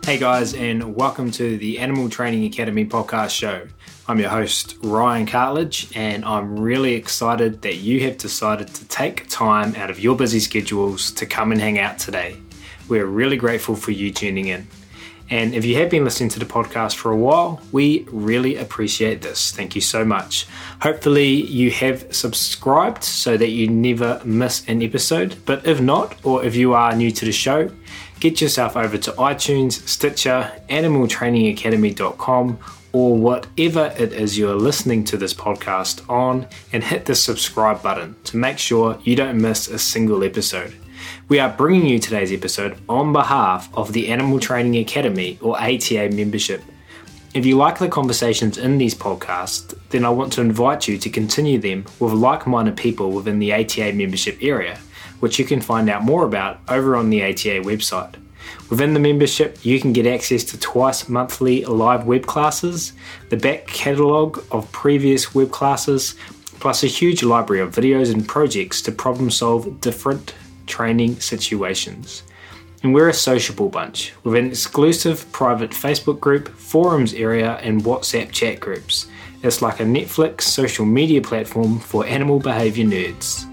Hey guys, and welcome to the Animal Training Academy podcast show. I'm your host, Ryan Cartledge, and I'm really excited that you have decided to take time out of your busy schedules to come and hang out today. We're really grateful for you tuning in. And if you have been listening to the podcast for a while, we really appreciate this. Thank you so much. Hopefully you have subscribed so that you never miss an episode. But if not, or if you are new to the show, get yourself over to iTunes, Stitcher, animaltrainingacademy.com, or whatever it is you're listening to this podcast on, and hit the subscribe button to make sure you don't miss a single episode. We are bringing you today's episode on behalf of the Animal Training Academy, or ATA membership. If you like the conversations in these podcasts, then I want to invite you to continue them with like-minded people within the ATA membership area, which you can find out more about over on the ATA website. Within the membership, you can get access to twice monthly live web classes, the back catalogue of previous web classes, plus a huge library of videos and projects to problem solve different training situations. And we're a sociable bunch with an exclusive private Facebook group, forums area, and WhatsApp chat groups. It's like a Netflix social media platform for animal behaviour nerds.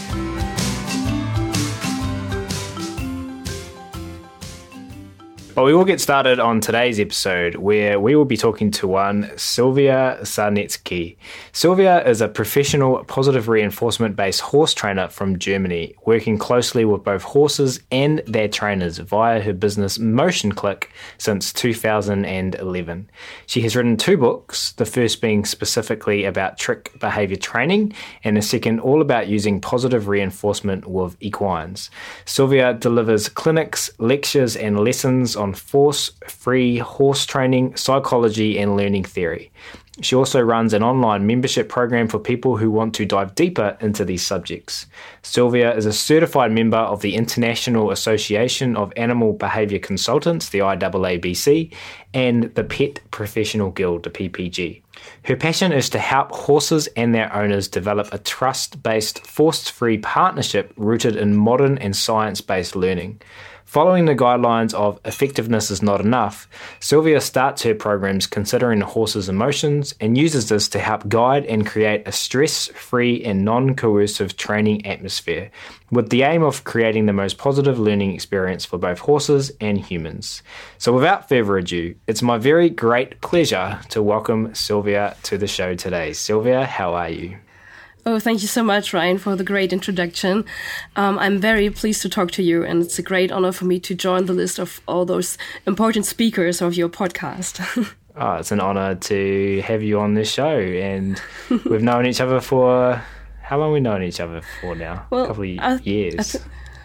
Well, we will get started on today's episode where we will be talking to one Sylvia Sarnecki. Sylvia is a professional positive reinforcement-based horse trainer from Germany, working closely with both horses and their trainers via her business Motion Click since 2011. She has written 2 books, the first being specifically about trick behaviour training and the second all about using positive reinforcement with equines. Sylvia delivers clinics, lectures and lessons on force-free horse training, psychology and learning theory. She also runs an online membership program for people who want to dive deeper into these subjects. Sylvia is a certified member of the International Association of Animal Behaviour Consultants, the IAABC, and the Pet Professional Guild, the PPG. Her passion is to help horses and their owners develop a trust-based, force-free partnership rooted in modern and science-based learning. Following the guidelines of effectiveness is not enough, Sylvia starts her programs considering the horse's emotions and uses this to help guide and create a stress-free and non-coercive training atmosphere, with the aim of creating the most positive learning experience for both horses and humans. So without further ado, it's my very great pleasure to welcome Sylvia to the show today. Sylvia, how are you? Oh, thank you so much, Ryan, for the great introduction. I'm very pleased to talk to you, and it's a great honor for me to join the list of all those important speakers of your podcast. Oh, it's an honor to have you on this show, and we've known each other for... How long have we known each other for now? Well, a couple of years.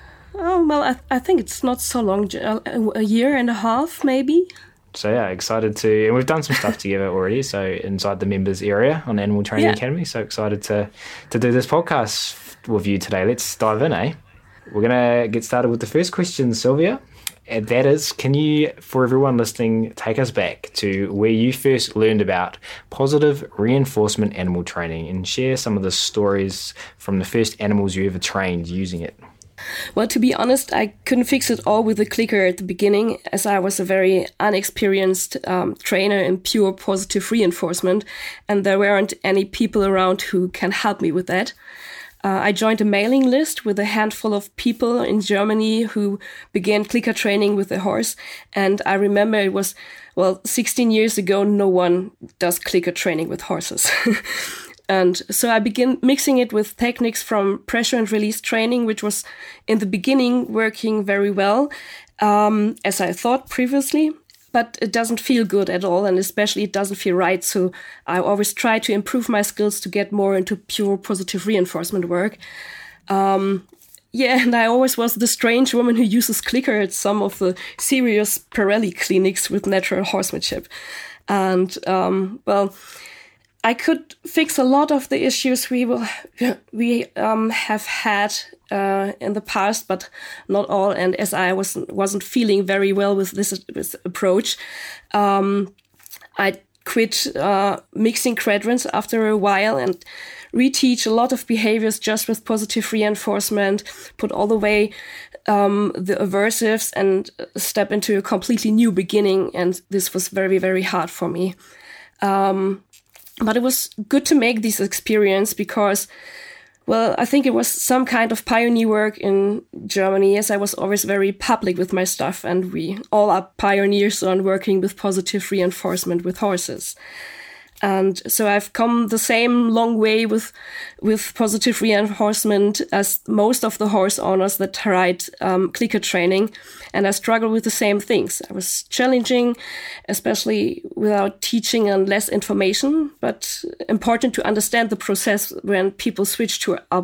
I think it's not so long, a year and a half, maybe. So yeah, excited to, and we've done some stuff together already. So inside the members area on Animal Training Academy. So excited to do this podcast with you today. Let's dive in, eh? We're gonna get started with the first question, Sylvia. And that is, can you, for everyone listening, take us back to where you first learned about positive reinforcement animal training and share some of the stories from the first animals you ever trained using it? Well, to be honest, I couldn't fix it all with the clicker at the beginning, as I was a very unexperienced trainer in pure positive reinforcement, and there weren't any people around who can help me with that. I joined a mailing list with a handful of people in Germany who began clicker training with a horse, and I remember it was, 16 years ago, no one does clicker training with horses. And so I began mixing it with techniques from pressure and release training, which was in the beginning working very well, as I thought previously, but it doesn't feel good at all. And especially it doesn't feel right. So I always try to improve my skills to get more into pure positive reinforcement work. And I always was the strange woman who uses clicker at some of the serious Pirelli clinics with natural horsemanship. And, I could fix a lot of the issues we have had in the past, but not all. And as I wasn't feeling very well with this approach, I quit mixing quadrants after a while and reteach a lot of behaviors just with positive reinforcement, put all the way the aversives and step into a completely new beginning. And this was very, very hard for me. But it was good to make this experience because, well, I think it was some kind of pioneer work in Germany, as I was always very public with my stuff, and we all are pioneers on working with positive reinforcement with horses. And so I've come the same long way with positive reinforcement as most of the horse owners that ride clicker training. And I struggle with the same things. I was challenging, especially without teaching and less information, but important to understand the process when people switch to R+.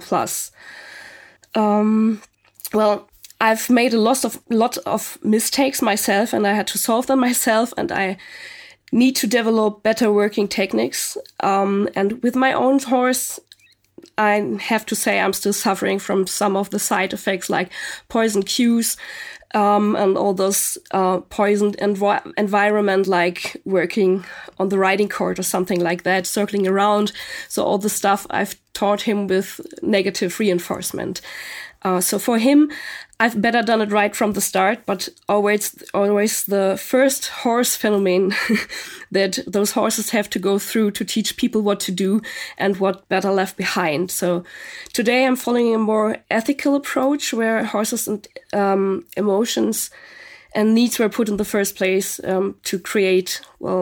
Well, I've made a lot of mistakes myself, and I had to solve them myself, and I need to develop better working techniques. And with my own horse, I have to say I'm still suffering from some of the side effects like poison cues and all those poisoned environment, like working on the riding court or something like that, circling around. So all the stuff I've taught him with negative reinforcement. So for him, I've better done it right from the start, but always the first horse phenomenon that those horses have to go through to teach people what to do and what better left behind. So today I'm following a more ethical approach where horses and emotions and needs were put in the first place to create,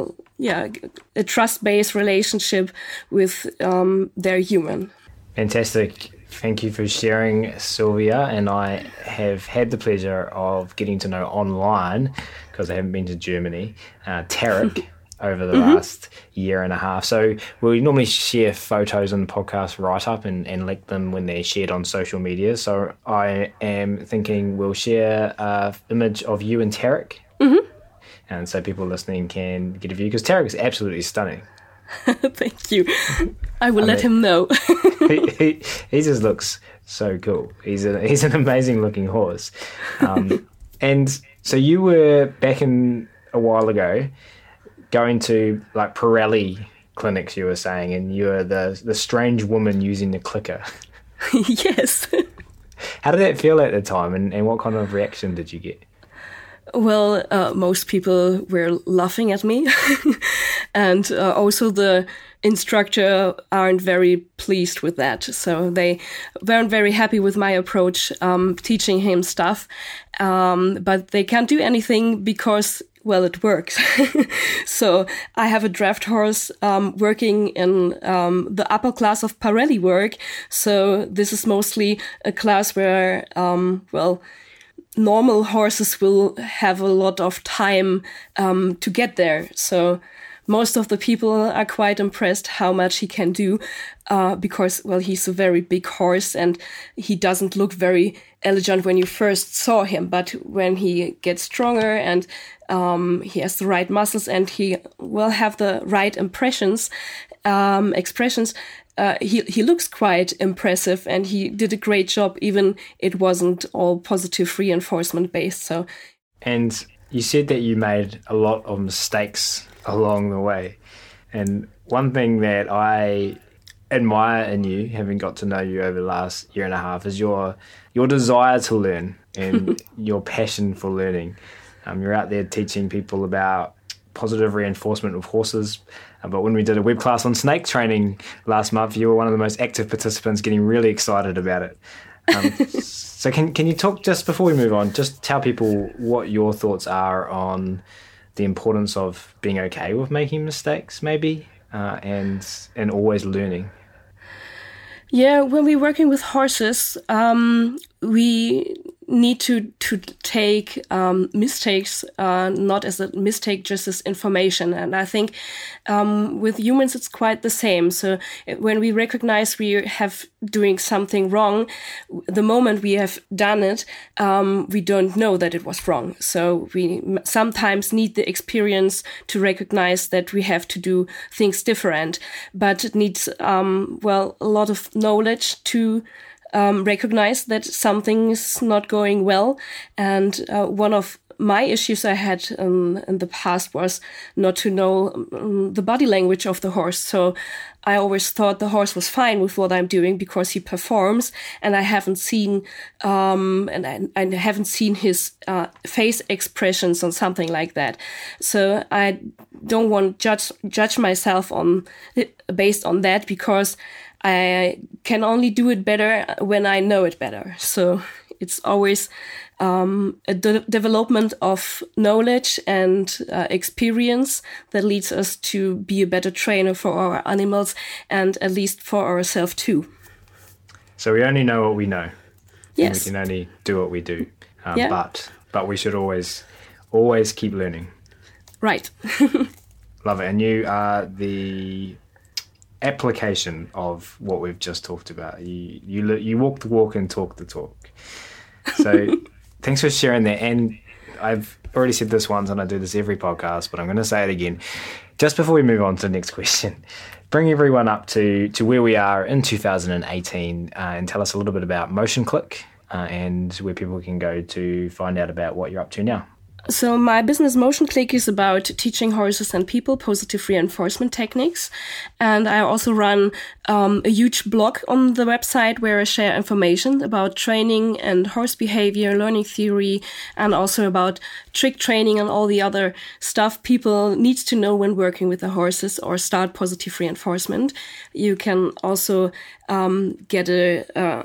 a trust-based relationship with their human. Fantastic. Thank you for sharing, Sylvia. And I have had the pleasure of getting to know online, because I haven't been to Germany, Tarek over the last year and a half. So we normally share photos on the podcast write-up and link them when they're shared on social media. So I am thinking we'll share an image of you and Tarek. Mm-hmm. And so people listening can get a view, because Tarek is absolutely stunning. Thank you. I will let him know. he just looks so cool. He's an amazing looking horse. And so you were back in a while ago going to like Pirelli clinics, you were saying, and you were the strange woman using the clicker. Yes. How did that feel at the time, and what kind of reaction did you get? Well, most people were laughing at me. And also the instructor aren't very pleased with that. So they weren't very happy with my approach, teaching him stuff. But they can't do anything because, well, it works. So I have a draft horse working in the upper class of Pirelli work. So this is mostly a class where, normal horses will have a lot of time to get there. So most of the people are quite impressed how much he can do because, well, he's a very big horse and he doesn't look very elegant when you first saw him. But when he gets stronger and he has the right muscles and he will have the right expressions, he looks quite impressive, and he did a great job, even it wasn't all positive reinforcement based. So, and you said that you made a lot of mistakes along the way. And one thing that I admire in you, having got to know you over the last year and a half, is your desire to learn and your passion for learning. You're out there teaching people about positive reinforcement of horses. But when we did a web class on snake training last month, you were one of the most active participants, getting really excited about it. So can you talk, just before we move on, just tell people what your thoughts are on the importance of being okay with making mistakes, maybe, and always learning? Yeah, when we're working with horses, we need to take mistakes not as a mistake, just as information. And I think with humans it's quite the same. So when we recognize we have doing something wrong, the moment we have done it, we don't know that it was wrong. So we sometimes need the experience to recognize that we have to do things different. But it needs a lot of knowledge to recognize that something is not going well. And one of my issues I had in the past was not to know the body language of the horse. So I always thought the horse was fine with what I'm doing because he performs, and I haven't seen I haven't seen his face expressions or something like that. So I don't want to judge myself based on that, because I can only do it better when I know it better. So it's always a development of knowledge and experience that leads us to be a better trainer for our animals, and at least for ourselves too. So we only know what we know. Yes. And we can only do what we do. Yeah. But we should always keep learning. Right. Love it. And you are the application of what we've just talked about. You walk the walk and talk the talk. So thanks for sharing that. And I've already said this once, and I do this every podcast, but I'm going to say it again. Just before we move on to the next question, bring everyone up to where we are in 2018 and tell us a little bit about MotionClick and where people can go to find out about what you're up to now. So my business MotionClick is about teaching horses and people positive reinforcement techniques. And I also run a huge blog on the website where I share information about training and horse behavior, learning theory, and also about trick training and all the other stuff people need to know when working with the horses or start positive reinforcement. You can also get a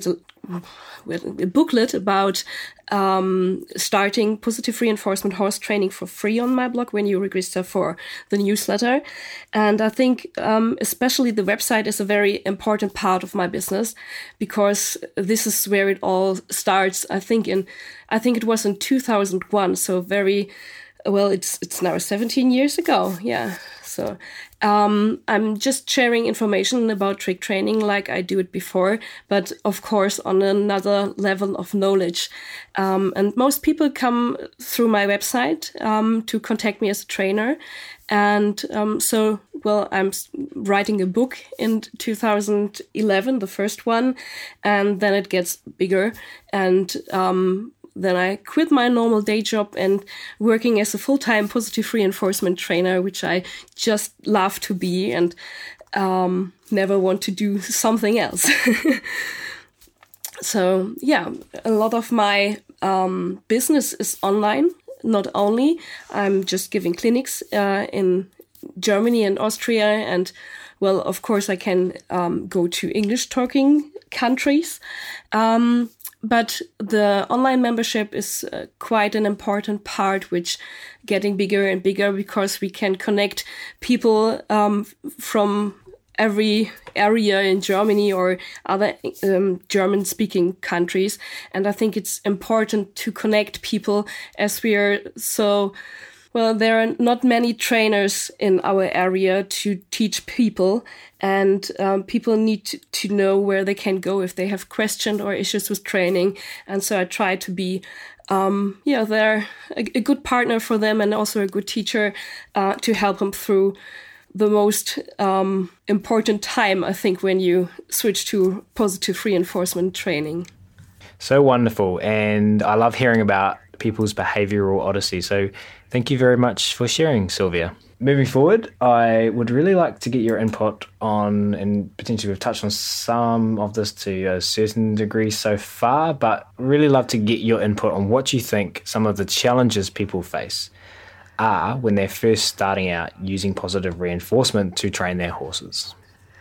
booklet about starting positive reinforcement horse training for free on my blog when you register for the newsletter. And I think especially the website is a very important part of my business, because this is where it all starts. I think it was in 2001, so it's now 17 years ago. Yeah. So I'm just sharing information about trick training like I do it before, but of course on another level of knowledge. And most people come through my website to contact me as a trainer. And I'm writing a book in 2011, the first one, and then it gets bigger. And then I quit my normal day job and working as a full-time positive reinforcement trainer, which I just love to be and never want to do something else. So yeah, a lot of my business is online. Not only I'm just giving clinics in Germany and Austria, and well, of course I can go to English-talking countries. But the online membership is quite an important part, which getting bigger and bigger, because we can connect people from every area in Germany or other German-speaking countries. And I think it's important to connect people, as we are there are not many trainers in our area to teach people, and people need to know where they can go if they have questions or issues with training. And so I try to be they're a good partner for them, and also a good teacher to help them through the most important time, I think, when you switch to positive reinforcement training. So wonderful. And I love hearing about people's behavioral odyssey. So thank you very much for sharing, Sylvia. Moving forward, I would really like to get your input on, and potentially we've touched on some of this to a certain degree so far, but really love to get your input on what you think some of the challenges people face are when they're first starting out using positive reinforcement to train their horses.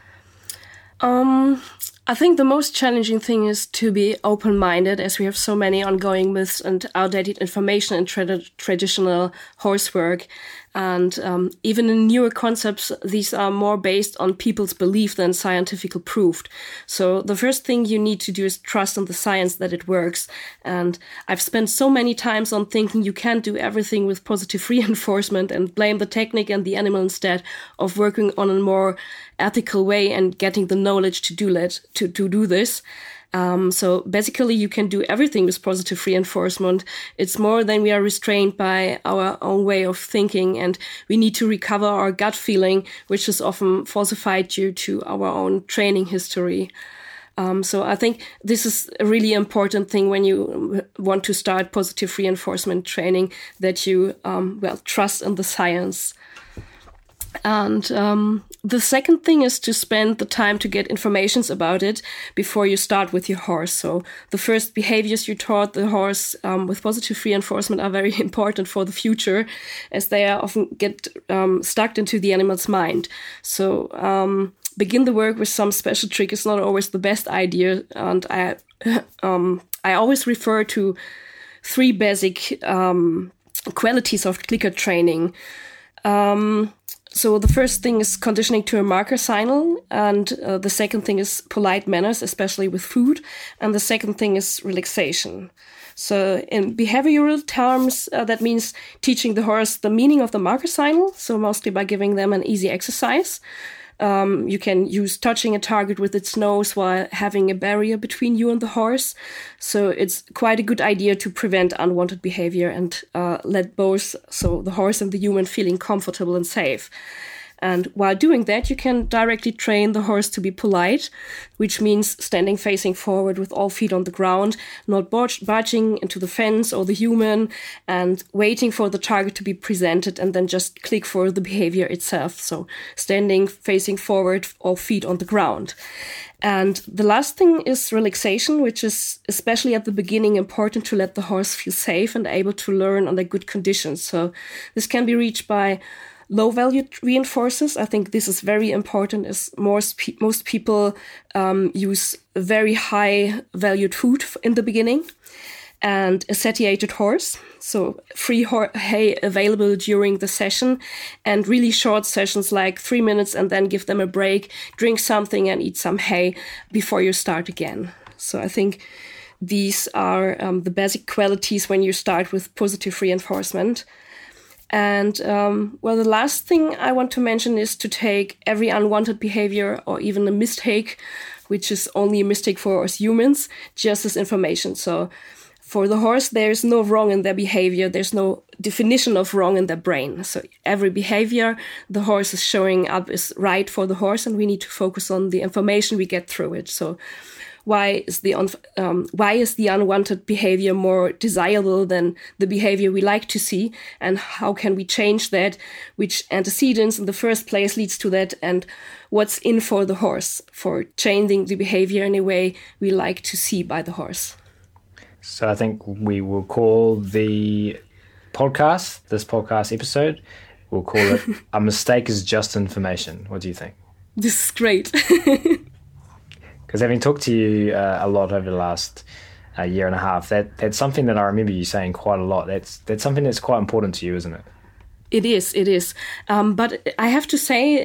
I think the most challenging thing is to be open-minded, as we have so many ongoing myths and outdated information in traditional horse work. And even in newer concepts, these are more based on people's belief than scientifically proved. So the first thing you need to do is trust in the science that it works. And I've spent so many times on thinking you can't do everything with positive reinforcement and blame the technique and the animal instead of working on a more ethical way and getting the knowledge to do this. So basically you can do everything with positive reinforcement. It's more than we are restrained by our own way of thinking, and we need to recover our gut feeling, which is often falsified due to our own training history. So I think this is a really important thing when you want to start positive reinforcement training, that you, trust in the science. And the second thing is to spend the time to get informations about it before you start with your horse. So the first behaviors you taught the horse with positive reinforcement are very important for the future, as they are often get stuck into the animal's mind. So begin the work with some special trick is not always the best idea. And I always refer to 3 basic qualities of clicker training. So the first thing is conditioning to a marker signal, and the second thing is polite manners, especially with food, and the second thing is relaxation. So in behavioral terms, that means teaching the horse the meaning of the marker signal, so mostly by giving them an easy exercise. You can use touching a target with its nose while having a barrier between you and the horse. So it's quite a good idea to prevent unwanted behavior and let both, so the horse and the human, feeling comfortable and safe. And while doing that, you can directly train the horse to be polite, which means standing facing forward with all feet on the ground, not barging into the fence or the human, and waiting for the target to be presented and then just click for the behavior itself. So standing facing forward, all feet on the ground. And the last thing is relaxation, which is especially at the beginning important to let the horse feel safe and able to learn under good conditions. So this can be reached by low-value reinforcers. I think this is very important, as most people use very high-valued food in the beginning, and a satiated horse, so free hay available during the session, and really short sessions like 3 minutes, and then give them a break, drink something and eat some hay before you start again. So I think these are the basic qualities when you start with positive reinforcement. And, the last thing I want to mention is to take every unwanted behavior or even a mistake, which is only a mistake for us humans, just as information. So for the horse, there's no wrong in their behavior. There's no definition of wrong in their brain. So every behavior the horse is showing up is right for the horse, and we need to focus on the information we get through it. So why is the unwanted behavior more desirable than the behavior we like to see, and how can we change that? Which antecedents in the first place leads to that, and what's in for the horse for changing the behavior in a way we like to see by the horse? So I think we will call this podcast episode, we'll call it "A Mistake is Just Information." What do you think? This is great. Because having talked to you a lot over the last year and a half, that's something that I remember you saying quite a lot. That's something that's quite important to you, isn't it? It is. But I have to say,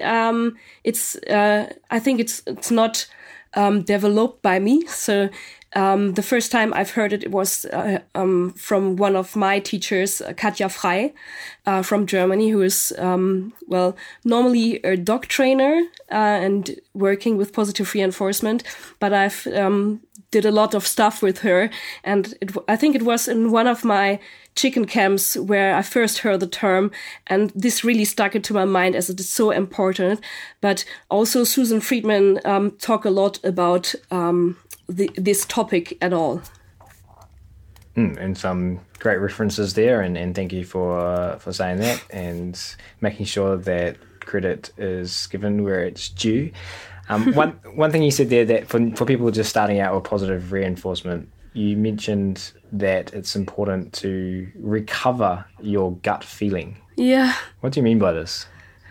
I think it's not developed by me. So the first time I've heard it was from one of my teachers, Katja Frey, from Germany, who is, normally a dog trainer and working with positive reinforcement. But I've did a lot of stuff with her. And I think it was in one of my chicken camps where I first heard the term, and this really stuck into my mind as it is so important. But also Susan Friedman talk a lot about this topic at all. And some great references there, and thank you for saying that and making sure that credit is given where it's due. One thing you said there, that for people just starting out with positive reinforcement, you mentioned that it's important to recover your gut feeling. Yeah. What do you mean by this?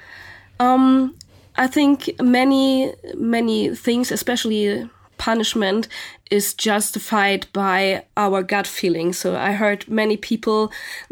I think many things, especially punishment, is justified by our gut feeling. So I heard many people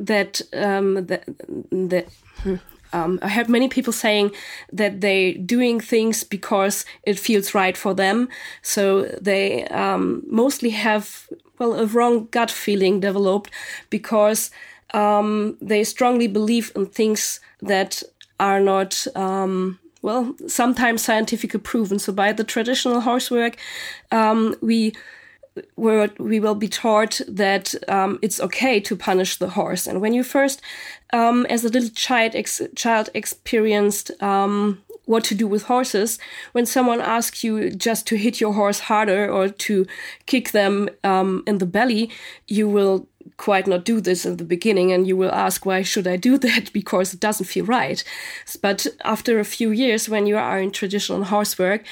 I heard many people saying that they're doing things because it feels right for them. So they mostly have, a wrong gut feeling developed because they strongly believe in things that are not, sometimes scientifically proven. So by the traditional horsework, we will be taught that it's okay to punish the horse. And when you first, as a little child experienced what to do with horses, when someone asks you just to hit your horse harder or to kick them in the belly, you will quite not do this in the beginning, and you will ask, why should I do that? Because it doesn't feel right. But after a few years, when you are in traditional horse work,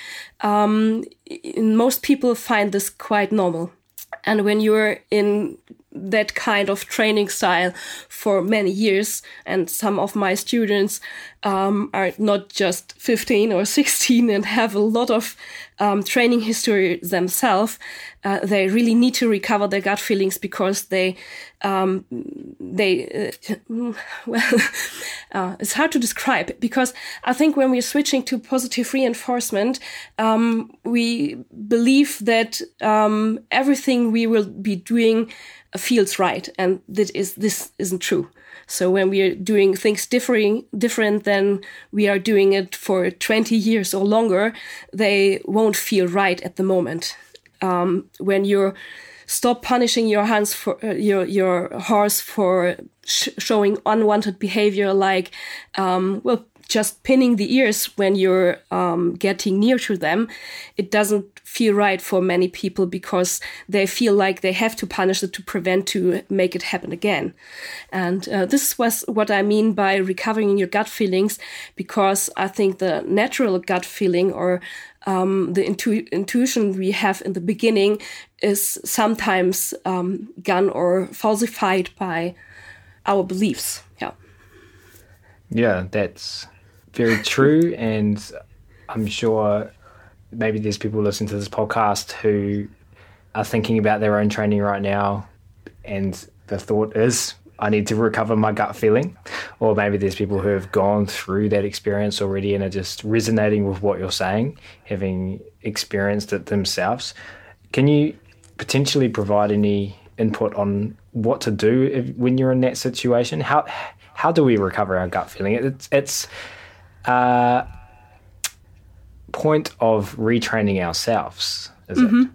most people find this quite normal. And when you're in that kind of training style for many years, and some of my students are not just 15 or 16 and have a lot of training history themselves, they really need to recover their gut feelings, because it's hard to describe, because I think when we're switching to positive reinforcement, we believe that everything we will be doing feels right, and this isn't true. So when we are doing things different than we are doing it for 20 years or longer, they won't feel right at the moment. When you stop punishing your hands for your horse for showing unwanted behavior, like just pinning the ears when you're getting near to them, it doesn't feel right for many people, because they feel like they have to punish it to make it happen again. And this was what I mean by recovering your gut feelings, because I think the natural gut feeling, or the intuition we have in the beginning, is sometimes gone or falsified by our beliefs. Yeah, that's very true. And I'm sure maybe there's people listening to this podcast who are thinking about their own training right now, and the thought is, I need to recover my gut feeling. Or maybe there's people who have gone through that experience already and are just resonating with what you're saying, having experienced it themselves. Can you potentially provide any input on what to do when you're in that situation? How do we recover our gut feeling? It's a point of retraining ourselves, is it?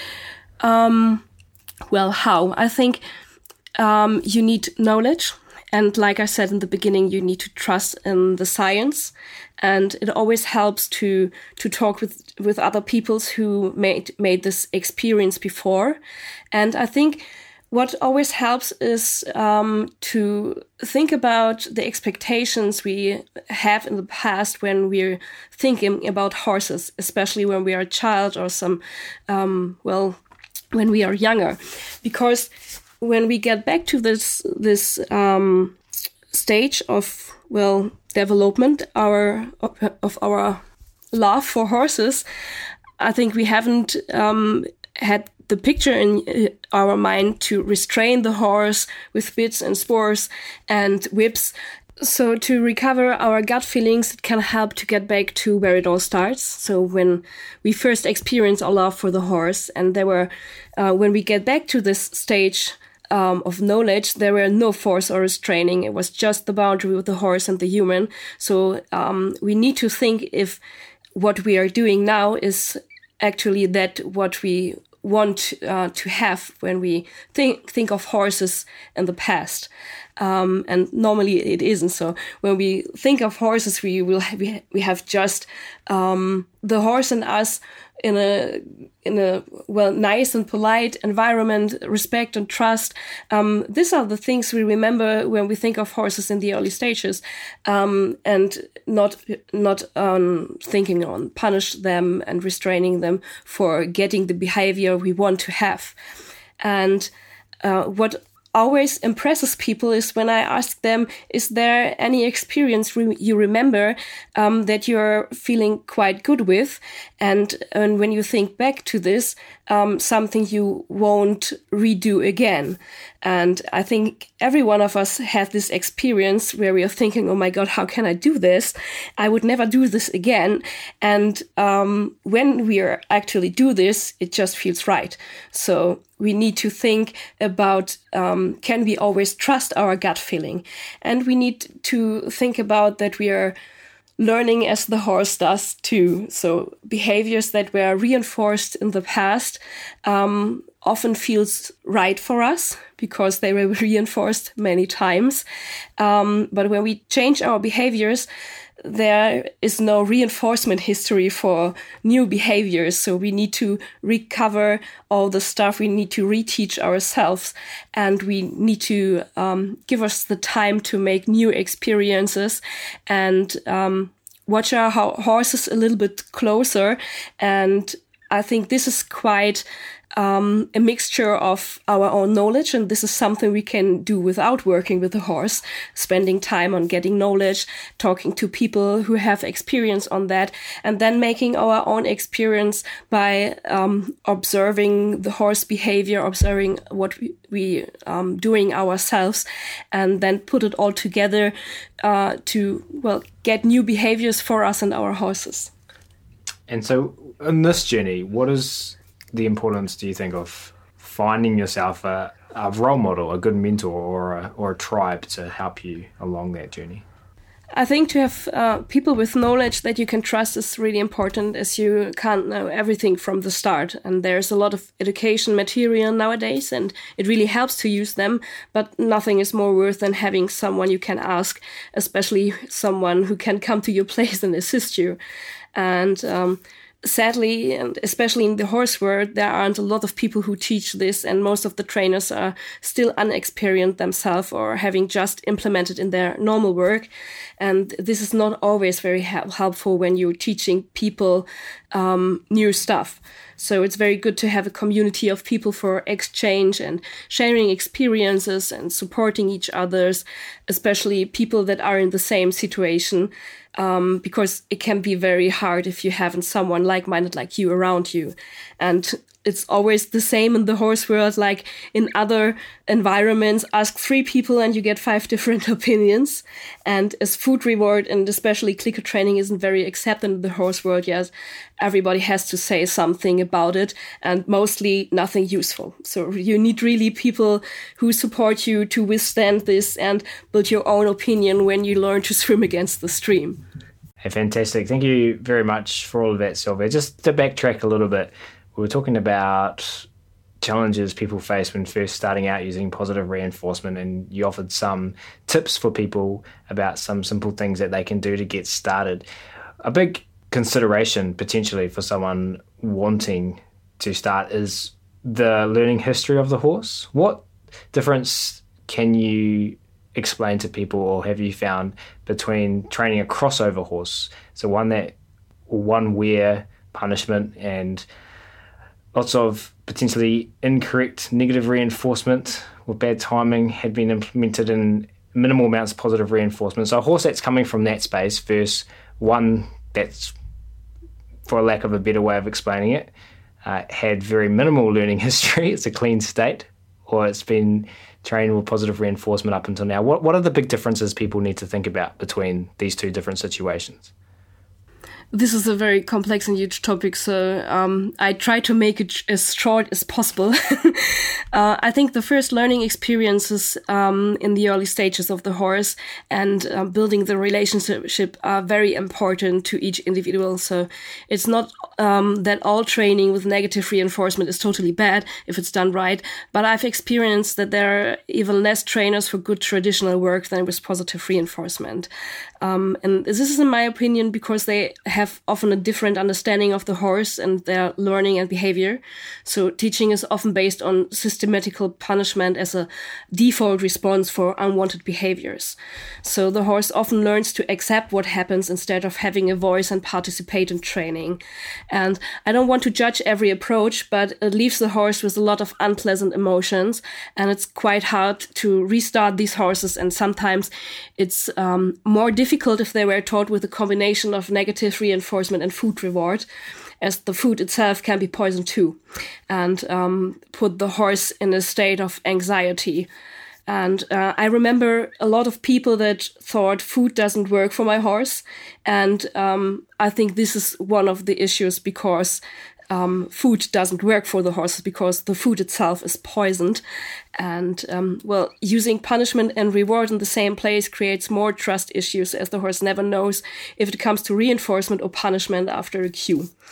Well, how? I think you need knowledge. And like I said in the beginning, you need to trust in the science. And it always helps to talk with other people who made this experience before. And I think what always helps is to think about the expectations we have in the past when we're thinking about horses, especially when we are a child or when we are younger. Because when we get back to this stage of development of our love for horses, I think we haven't had the picture in our mind to restrain the horse with bits and spurs and whips. So to recover our gut feelings, it can help to get back to where it all starts. So when we first experience our love for the horse, and when we get back to this stage of knowledge, there were no force or restraining. It was just the boundary with the horse and the human. So we need to think if what we are doing now is actually that what we want to have when we think of horses in the past, and normally it isn't. So when we think of horses, we have just the horse and us in a nice and polite environment, respect and trust. These are the things we remember when we think of horses in the early stages, and not thinking on punish them and restraining them for getting the behavior we want to have. And what always impresses people is when I ask them, is there any experience you remember that you're feeling quite good with? And when you think back to this, something you won't redo again. And I think every one of us had this experience where we are thinking, oh my God, how can I do this? I would never do this again. And when we are actually do this, it just feels right. So we need to think about, can we always trust our gut feeling? And we need to think about that we are learning as the horse does too. So behaviors that were reinforced in the past often feels right for us because they were reinforced many times. But when we change our behaviors, there is no reinforcement history for new behaviors. So we need to recover all the stuff. We need to reteach ourselves, and we need to give us the time to make new experiences and watch our horses a little bit closer. And I think this is quite a mixture of our own knowledge, and this is something we can do without working with the horse, spending time on getting knowledge, talking to people who have experience on that, and then making our own experience by observing the horse behavior, observing what we doing ourselves, and then put it all together to get new behaviors for us and our horses. And so in this journey, what is the importance, do you think, of finding yourself a role model, a good mentor, or a tribe to help you along that journey? I think to have people with knowledge that you can trust is really important, as you can't know everything from the start. And there's a lot of education material nowadays, and it really helps to use them. But nothing is more worth than having someone you can ask, especially someone who can come to your place and assist you. And sadly, and especially in the horse world, there aren't a lot of people who teach this, and most of the trainers are still unexperienced themselves or having just implemented in their normal work. And this is not always very helpful when you're teaching people new stuff. So it's very good to have a community of people for exchange and sharing experiences and supporting each others, especially people that are in the same situation. Because it can be very hard if you haven't someone like-minded like you around you. And it's always the same in the horse world, like in other environments. Ask 3 people and you get 5 different opinions. And as food reward, and especially clicker training, isn't very accepted in the horse world yet, everybody has to say something about it, and mostly nothing useful. So you need really people who support you to withstand this and build your own opinion when you learn to swim against the stream. Hey, fantastic. Thank you very much for all of that, Sylvia. Just to backtrack a little bit, we were talking about challenges people face when first starting out using positive reinforcement, and you offered some tips for people about some simple things that they can do to get started. A big consideration potentially for someone wanting to start is the learning history of the horse. What difference can you explain to people, or have you found, between training a crossover horse, so one where punishment and lots of potentially incorrect negative reinforcement or bad timing had been implemented in minimal amounts of positive reinforcement? So a horse that's coming from that space versus one that's, for lack of a better way of explaining it, had very minimal learning history. It's a clean state, or it's been trained with positive reinforcement up until now. What are the big differences people need to think about between these two different situations? This is a very complex and huge topic, so I try to make it as short as possible. I think the first learning experiences in the early stages of the horse and building the relationship are very important to each individual. So it's not that all training with negative reinforcement is totally bad if it's done right, but I've experienced that there are even less trainers for good traditional work than with positive reinforcement. And this is, in my opinion, because they have often a different understanding of the horse and their learning and behavior. So teaching is often based on systematical punishment as a default response for unwanted behaviors. So the horse often learns to accept what happens instead of having a voice and participate in training. And I don't want to judge every approach, but it leaves the horse with a lot of unpleasant emotions, and it's quite hard to restart these horses, and sometimes it's more difficult if they were taught with a combination of negative reinforcement and food reward, as the food itself can be poison too, and put the horse in a state of anxiety. And I remember a lot of people that thought food doesn't work for my horse. And I think this is one of the issues, because food doesn't work for the horses because the food itself is poisoned. And, using punishment and reward in the same place creates more trust issues, as the horse never knows if it comes to reinforcement or punishment after a cue.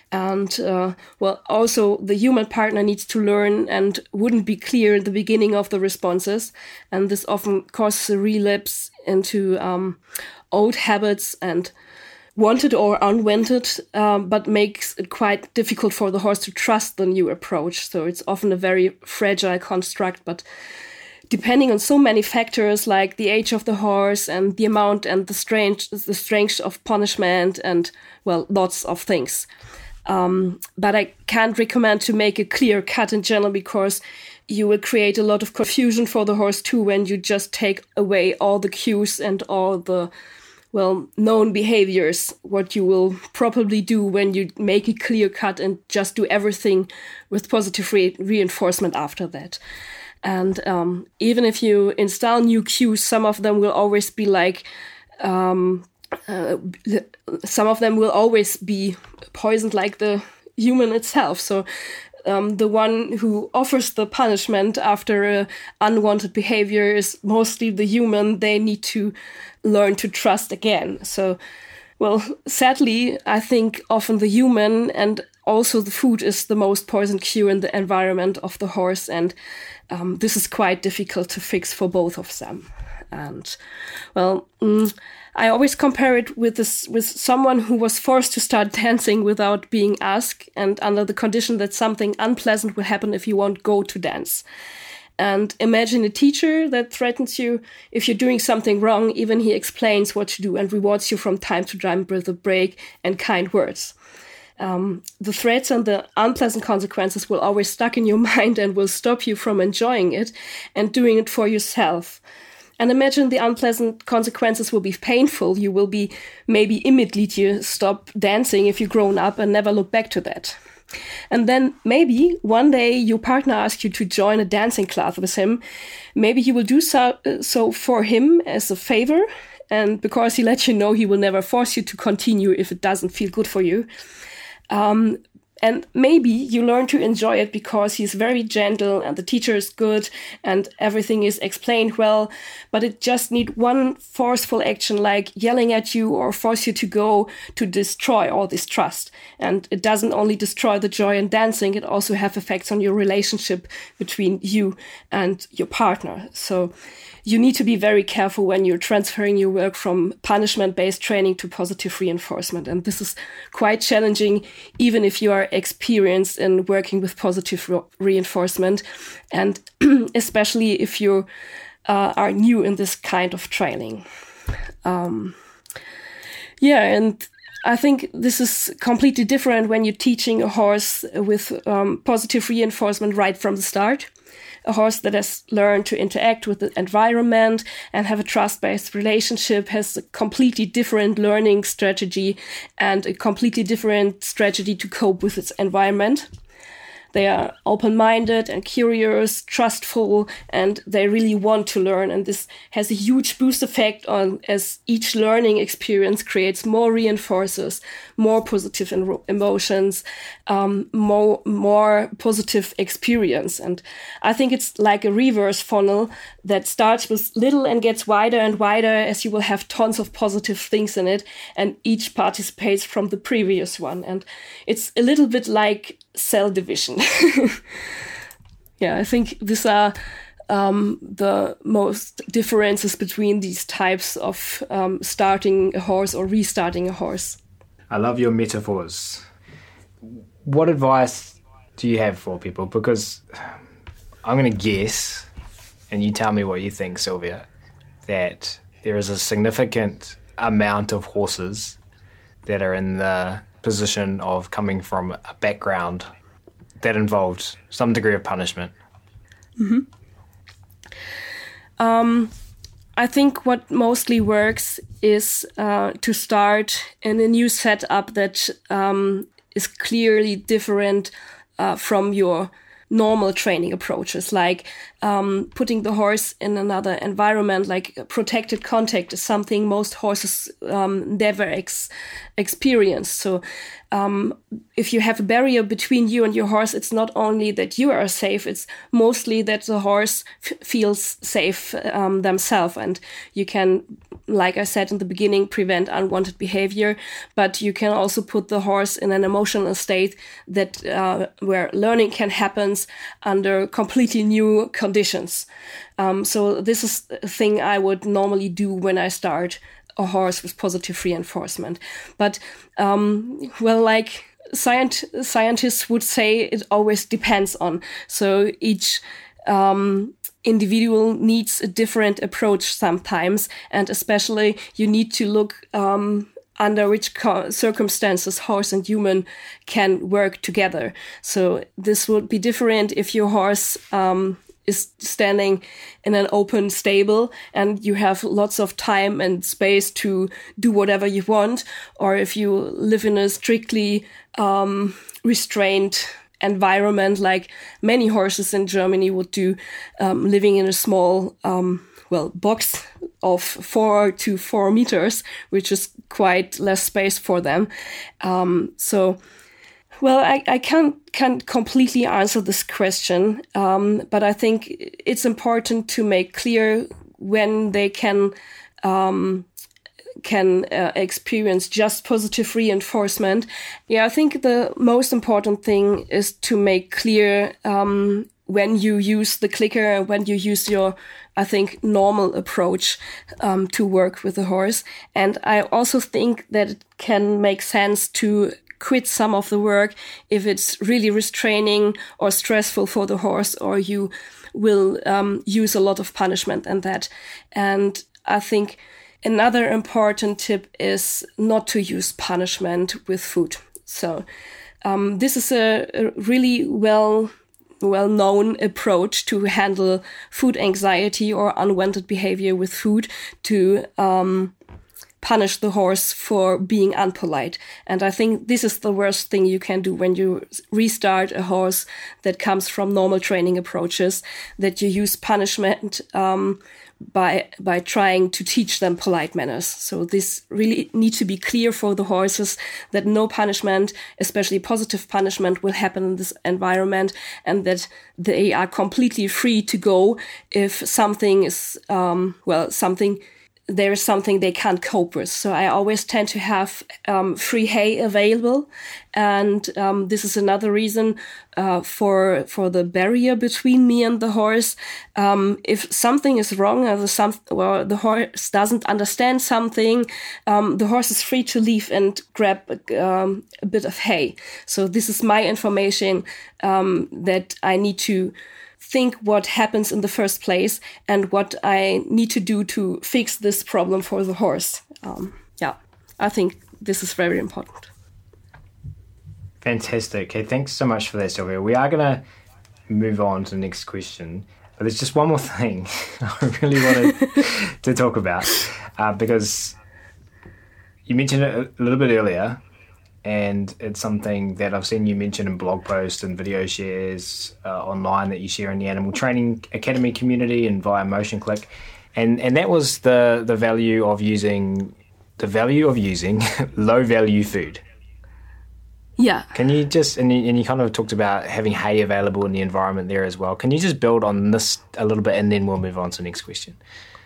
And, also the human partner needs to learn and wouldn't be clear in the beginning of the responses. And this often causes a relapse into old habits and wanted or unwanted, but makes it quite difficult for the horse to trust the new approach. So it's often a very fragile construct, but depending on so many factors like the age of the horse and the amount and the strength of punishment and, lots of things. But I can't recommend to make a clear cut in general, because you will create a lot of confusion for the horse too when you just take away all the cues and all the known behaviors, what you will probably do when you make a clear cut and just do everything with positive reinforcement after that. And even if you install new cues, some of them will always be like, some of them will always be poisoned like the human itself. So the one who offers the punishment after unwanted behavior is mostly the human. They need to learn to trust again. So, sadly, I think often the human and also the food is the most poisoned cue in the environment of the horse. And this is quite difficult to fix for both of them. And, I always compare it with someone who was forced to start dancing without being asked and under the condition that something unpleasant will happen if you won't go to dance. And imagine a teacher that threatens you if you're doing something wrong. Even he explains what to do and rewards you from time to time with a break and kind words. The threats and the unpleasant consequences will always stuck in your mind and will stop you from enjoying it and doing it for yourself. And imagine the unpleasant consequences will be painful. You will be maybe immediately stop dancing if you've grown up and never look back to that. And then maybe one day your partner asks you to join a dancing class with him. Maybe you will do so for him as a favor. And because he lets you know he will never force you to continue if it doesn't feel good for you. And maybe you learn to enjoy it because he's very gentle and the teacher is good and everything is explained well, but it just need one forceful action like yelling at you or force you to go to destroy all this trust. And it doesn't only destroy the joy in dancing, it also have effects on your relationship between you and your partner. So you need to be very careful when you're transferring your work from punishment-based training to positive reinforcement. And this is quite challenging, even if you are experienced in working with positive reinforcement, and especially if you are new in this kind of training. And I think this is completely different when you're teaching a horse with positive reinforcement right from the start. A horse that has learned to interact with the environment and have a trust-based relationship has a completely different learning strategy and a completely different strategy to cope with its environment. They are open-minded and curious, trustful, and they really want to learn. And this has a huge boost effect on as each learning experience creates more reinforcers, more positive emotions, more positive experience. And I think it's like a reverse funnel that starts with little and gets wider and wider as you will have tons of positive things in it, and each participates from the previous one. And it's a little bit like cell division. I think these are the most differences between these types of starting a horse or restarting a horse. I love your metaphors. What advice do you have for people? Because I'm going to guess, and you tell me what you think, Sylvia, that there is a significant amount of horses that are in the position of coming from a background that involved some degree of punishment. Mm-hmm. I think what mostly works is to start in a new setup that is clearly different from your normal training approaches, like putting the horse in another environment, like protected contact is something most horses never experience. So if you have a barrier between you and your horse, it's not only that you are safe, it's mostly that the horse feels safe themselves. And you can, like I said in the beginning, prevent unwanted behavior, but you can also put the horse in an emotional state that where learning can happen under completely new conditions. So this is a thing I would normally do when I start a horse with positive reinforcement. But, like scientists would say, it always depends on. So each individual needs a different approach sometimes, and especially you need to look under which circumstances horse and human can work together. So this would be different if your horse is standing in an open stable and you have lots of time and space to do whatever you want, or if you live in a strictly restrained environment like many horses in Germany would do, living in a small box of 4 to 4 meters, which is quite less space for them. I can't completely answer this question, but I think it's important to make clear when they can experience just positive reinforcement. Yeah, I think the most important thing is to make clear when you use the clicker and when you use your, I think, normal approach to work with the horse. And I also think that it can make sense to quit some of the work if it's really restraining or stressful for the horse, or you will use a lot of punishment and that. And I think another important tip is not to use punishment with food. So this is a really well-known approach to handle food anxiety or unwanted behavior with food, to punish the horse for being unpolite. And I think this is the worst thing you can do when you restart a horse that comes from normal training approaches, that you use punishment by trying to teach them polite manners. So this really needs to be clear for the horses, that no punishment, especially positive punishment, will happen in this environment, and that they are completely free to go if something is, there is something they can't cope with. So I always tend to have free hay available. And this is another reason for the barrier between me and the horse. If something is wrong, or the horse doesn't understand something, the horse is free to leave and grab a bit of hay. So this is my information that I need to think what happens in the first place and what I need to do to fix this problem for the horse. I think this is very important. Fantastic. Okay, thanks so much for that, Sylvia. We are going to move on to the next question, but there's just one more thing I really wanted to talk about, because you mentioned it a little bit earlier, and it's something that I've seen you mention in blog posts and video shares online that you share in the Animal Training Academy community and via Motion Click, and that was the value of using low value food. Yeah. Can you just, and you kind of talked about having hay available in the environment there as well. Can you just build on this a little bit, and then we'll move on to the next question?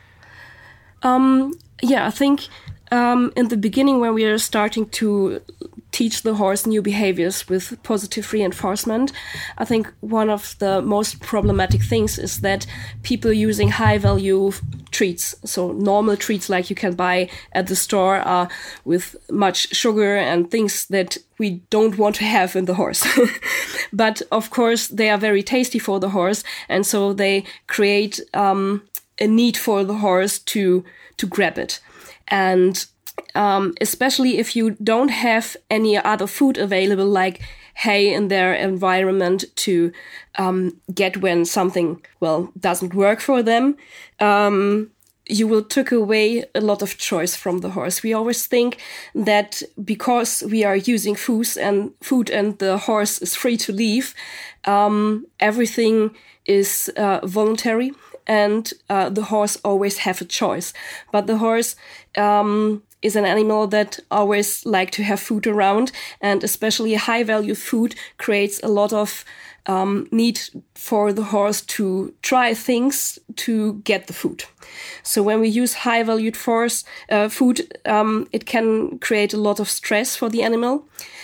I think in the beginning, when we are starting to teach the horse new behaviors with positive reinforcement, I think one of the most problematic things is that people using high value treats, so normal treats like you can buy at the store, are with much sugar and things that we don't want to have in the horse. But of course, they are very tasty for the horse, and so they create a need for the horse to grab it. And especially if you don't have any other food available, like hay in their environment to get when something, doesn't work for them, you will take away a lot of choice from the horse. We always think that because we are using food and the horse is free to leave, everything is voluntary, and the horse always have a choice. But the horse is an animal that always like to have food around, and especially high value food creates a lot of need for the horse to try things to get the food. So when we use high valued food, it can create a lot of stress for the animal.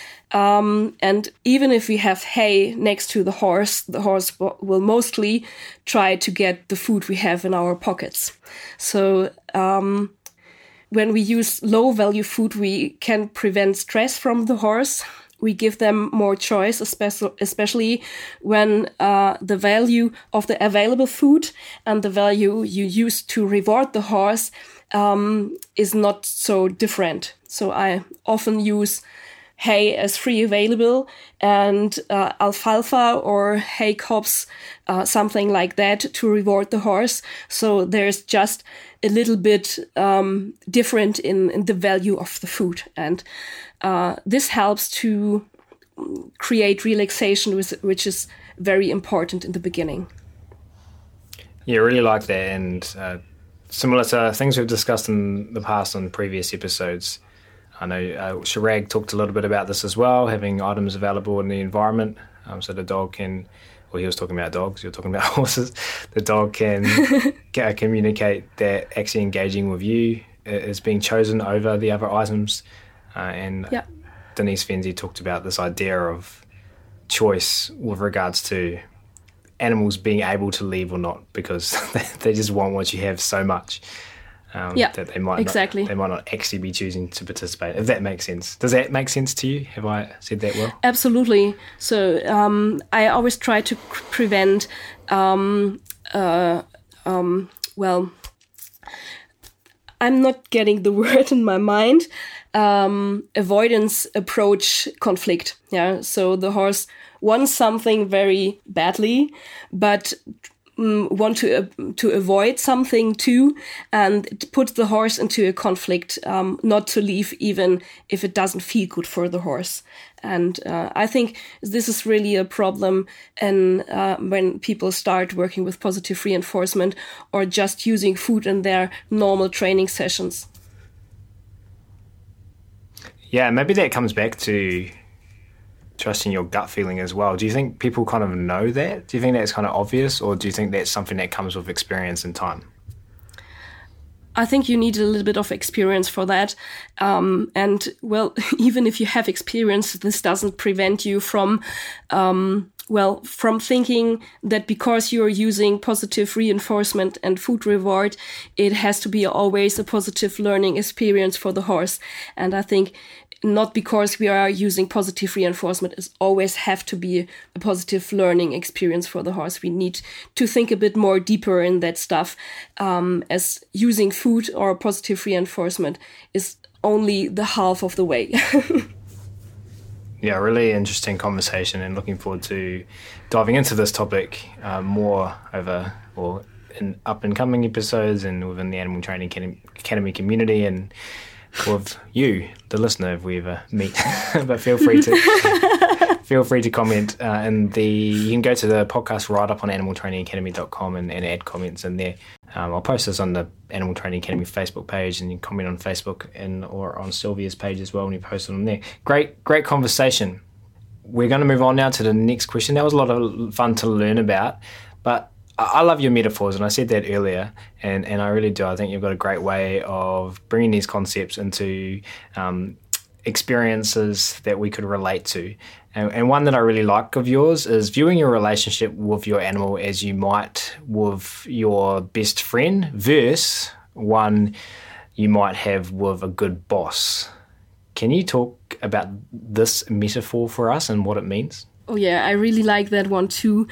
And even if we have hay next to the horse will mostly try to get the food we have in our pockets. So when we use low value food, we can prevent stress from the horse. We give them more choice, especially when the value of the available food and the value you use to reward the horse is not so different. So I often use hay as free available, and alfalfa or hay cobs, something like that, to reward the horse. So there's just a little bit different in the value of the food. And this helps to create relaxation, which is very important in the beginning. Yeah, I really like that. And similar to things we've discussed in the past on previous episodes, I know Chirag talked a little bit about this as well, having items available in the environment. So the dog can, well, he was talking about dogs, you're talking about horses. The dog can communicate that actually engaging with you is being chosen over the other items. And Denise Fenzi talked about this idea of choice with regards to animals being able to leave or not, because they just want what you have so much. That they might not actually be choosing to participate, if that makes sense. Does that make sense to you? Have I said that well? Absolutely. So I always try to prevent, I'm not getting the word in my mind, avoidance approach conflict. Yeah. So the horse wants something very badly, but want to avoid something too, and it puts the horse into a conflict, not to leave even if it doesn't feel good for the horse. And I think this is really a problem when people start working with positive reinforcement or just using food in their normal training sessions. Yeah, maybe that comes back to trusting your gut feeling as well. Do you think people kind of know that? Do you think that's kind of obvious, or do you think that's something that comes with experience and time? I think you need a little bit of experience for that. And well, even if you have experience, this doesn't prevent you from thinking that because you're using positive reinforcement and food reward, it has to be always a positive learning experience for the horse. And I think not because we are using positive reinforcement is always have to be a positive learning experience for the horse. We need to think a bit more deeper in that stuff, as using food or positive reinforcement is only the half of the way. Yeah, really interesting conversation, and looking forward to diving into this topic more over or in up and coming episodes and within the Animal Training Academy community, and with you, the listener, if we ever meet. But feel free to comment. You can go to the podcast right up on animaltrainingacademy.com and add comments in there. I'll post this on the Animal Training Academy Facebook page, and you can comment on Facebook or on Sylvia's page as well when you post it on there. Great conversation. We're going to move on now to the next question. That was a lot of fun to learn about, but I love your metaphors, and I said that earlier, and I really do. I think you've got a great way of bringing these concepts into experiences that we could relate to. And one that I really like of yours is viewing your relationship with your animal as you might with your best friend versus one you might have with a good boss. Can you talk about this metaphor for us and what it means? Oh yeah, I really like that one too.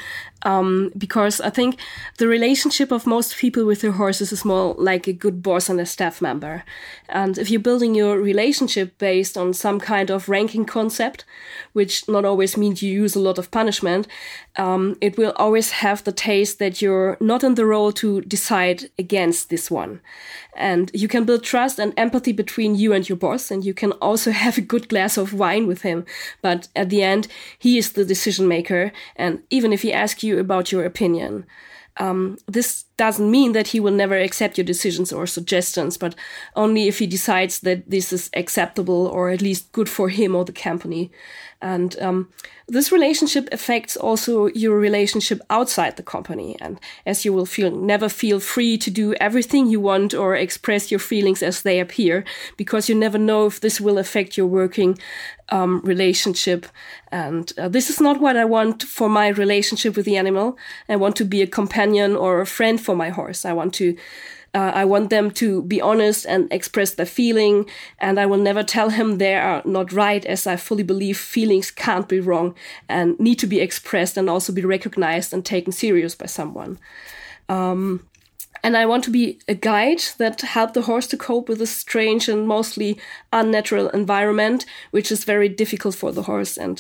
because I think the relationship of most people with their horses is more like a good boss and a staff member. And if you're building your relationship based on some kind of ranking concept, which not always means you use a lot of punishment, it will always have the taste that you're not in the role to decide against this one. And you can build trust and empathy between you and your boss, and you can also have a good glass of wine with him. But at the end, he is the decision maker, and even if he asks you about your opinion, this doesn't mean that he will never accept your decisions or suggestions, but only if he decides that this is acceptable or at least good for him or the company. And this relationship affects also your relationship outside the company. And as you will never feel free to do everything you want or express your feelings as they appear, because you never know if this will affect your working relationship. And this is not what I want for my relationship with the animal. I want to be a companion or a friend for my horse. I want them to be honest and express their feeling, and I will never tell him they are not right, as I fully believe feelings can't be wrong and need to be expressed and also be recognized and taken serious by someone. And I want to be a guide that help the horse to cope with a strange and mostly unnatural environment, which is very difficult for the horse. And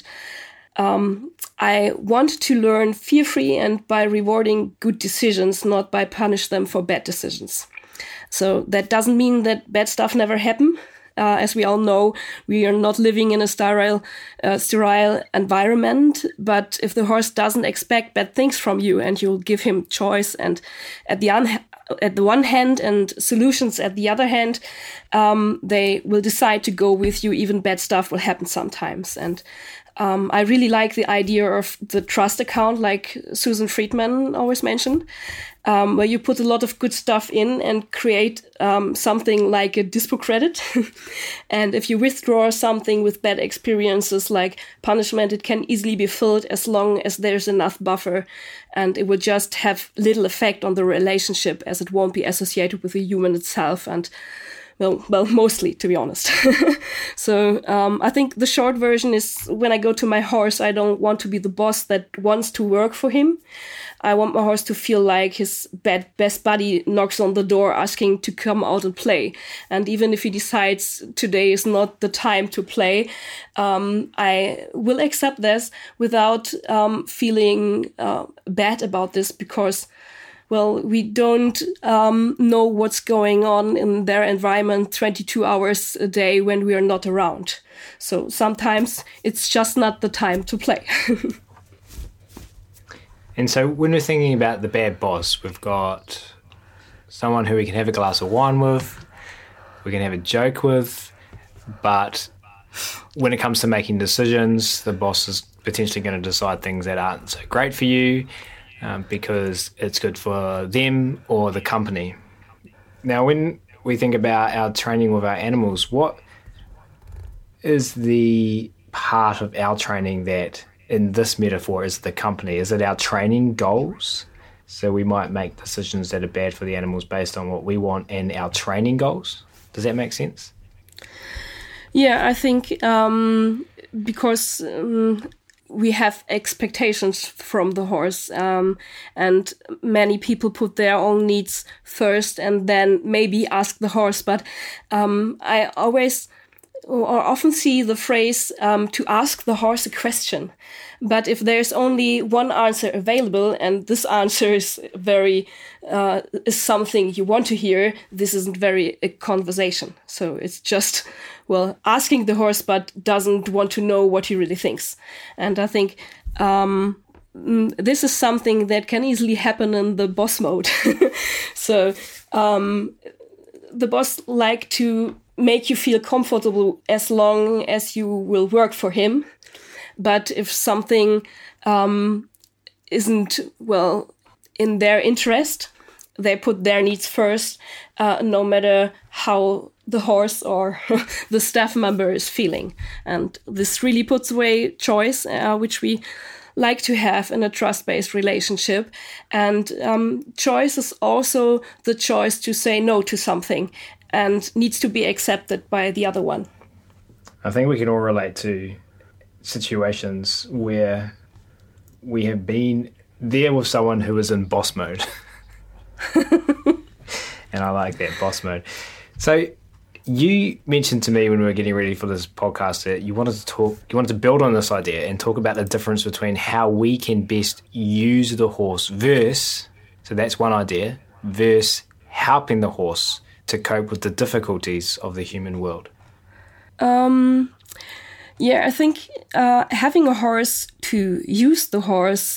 I want to learn fear-free and by rewarding good decisions, not by punish them for bad decisions. So that doesn't mean that bad stuff never happen. As we all know, we are not living in a sterile environment. But if the horse doesn't expect bad things from you and you'll give him choice and at the one hand and solutions at the other hand, they will decide to go with you. Even bad stuff will happen sometimes. And I really like the idea of the trust account, like Susan Friedman always mentioned, where you put a lot of good stuff in and create something like a dispo credit. And if you withdraw something with bad experiences like punishment, it can easily be filled as long as there's enough buffer, and it will just have little effect on the relationship as it won't be associated with the human itself. And well, mostly, to be honest. So I think the short version is, when I go to my horse, I don't want to be the boss that wants to work for him. I want my horse to feel like his best buddy knocks on the door asking to come out and play. And even if he decides today is not the time to play, I will accept this without feeling bad about this, because well, we don't know what's going on in their environment 22 hours a day when we are not around. So sometimes it's just not the time to play. And so when we're thinking about the bad boss, we've got someone who we can have a glass of wine with, we can have a joke with, but when it comes to making decisions, the boss is potentially going to decide things that aren't so great for you, because it's good for them or the company. Now, when we think about our training with our animals, what is the part of our training that, in this metaphor, is the company? Is it our training goals? So we might make decisions that are bad for the animals based on what we want and our training goals. Does that make sense? Yeah, I think because we have expectations from the horse, and many people put their own needs first and then maybe ask the horse. But I always or often see the phrase to ask the horse a question. But if there's only one answer available and this answer is is something you want to hear, this isn't very a conversation. So it's just, well, asking the horse but doesn't want to know what he really thinks. And I think this is something that can easily happen in the boss mode. So the boss like to make you feel comfortable as long as you will work for him. But if something isn't, well, in their interest, they put their needs first, no matter how the horse or the staff member is feeling. And this really puts away choice, which we like to have in a trust-based relationship. And choice is also the choice to say no to something and needs to be accepted by the other one. I think we can all relate to situations where we have been there with someone who is in boss mode. And I like that, boss mode. So you mentioned to me when we were getting ready for this podcast that you wanted to build on this idea and talk about the difference between how we can best use the horse versus, so that's one idea, versus helping the horse to cope with the difficulties of the human world. Yeah, I think having a horse, to use the horse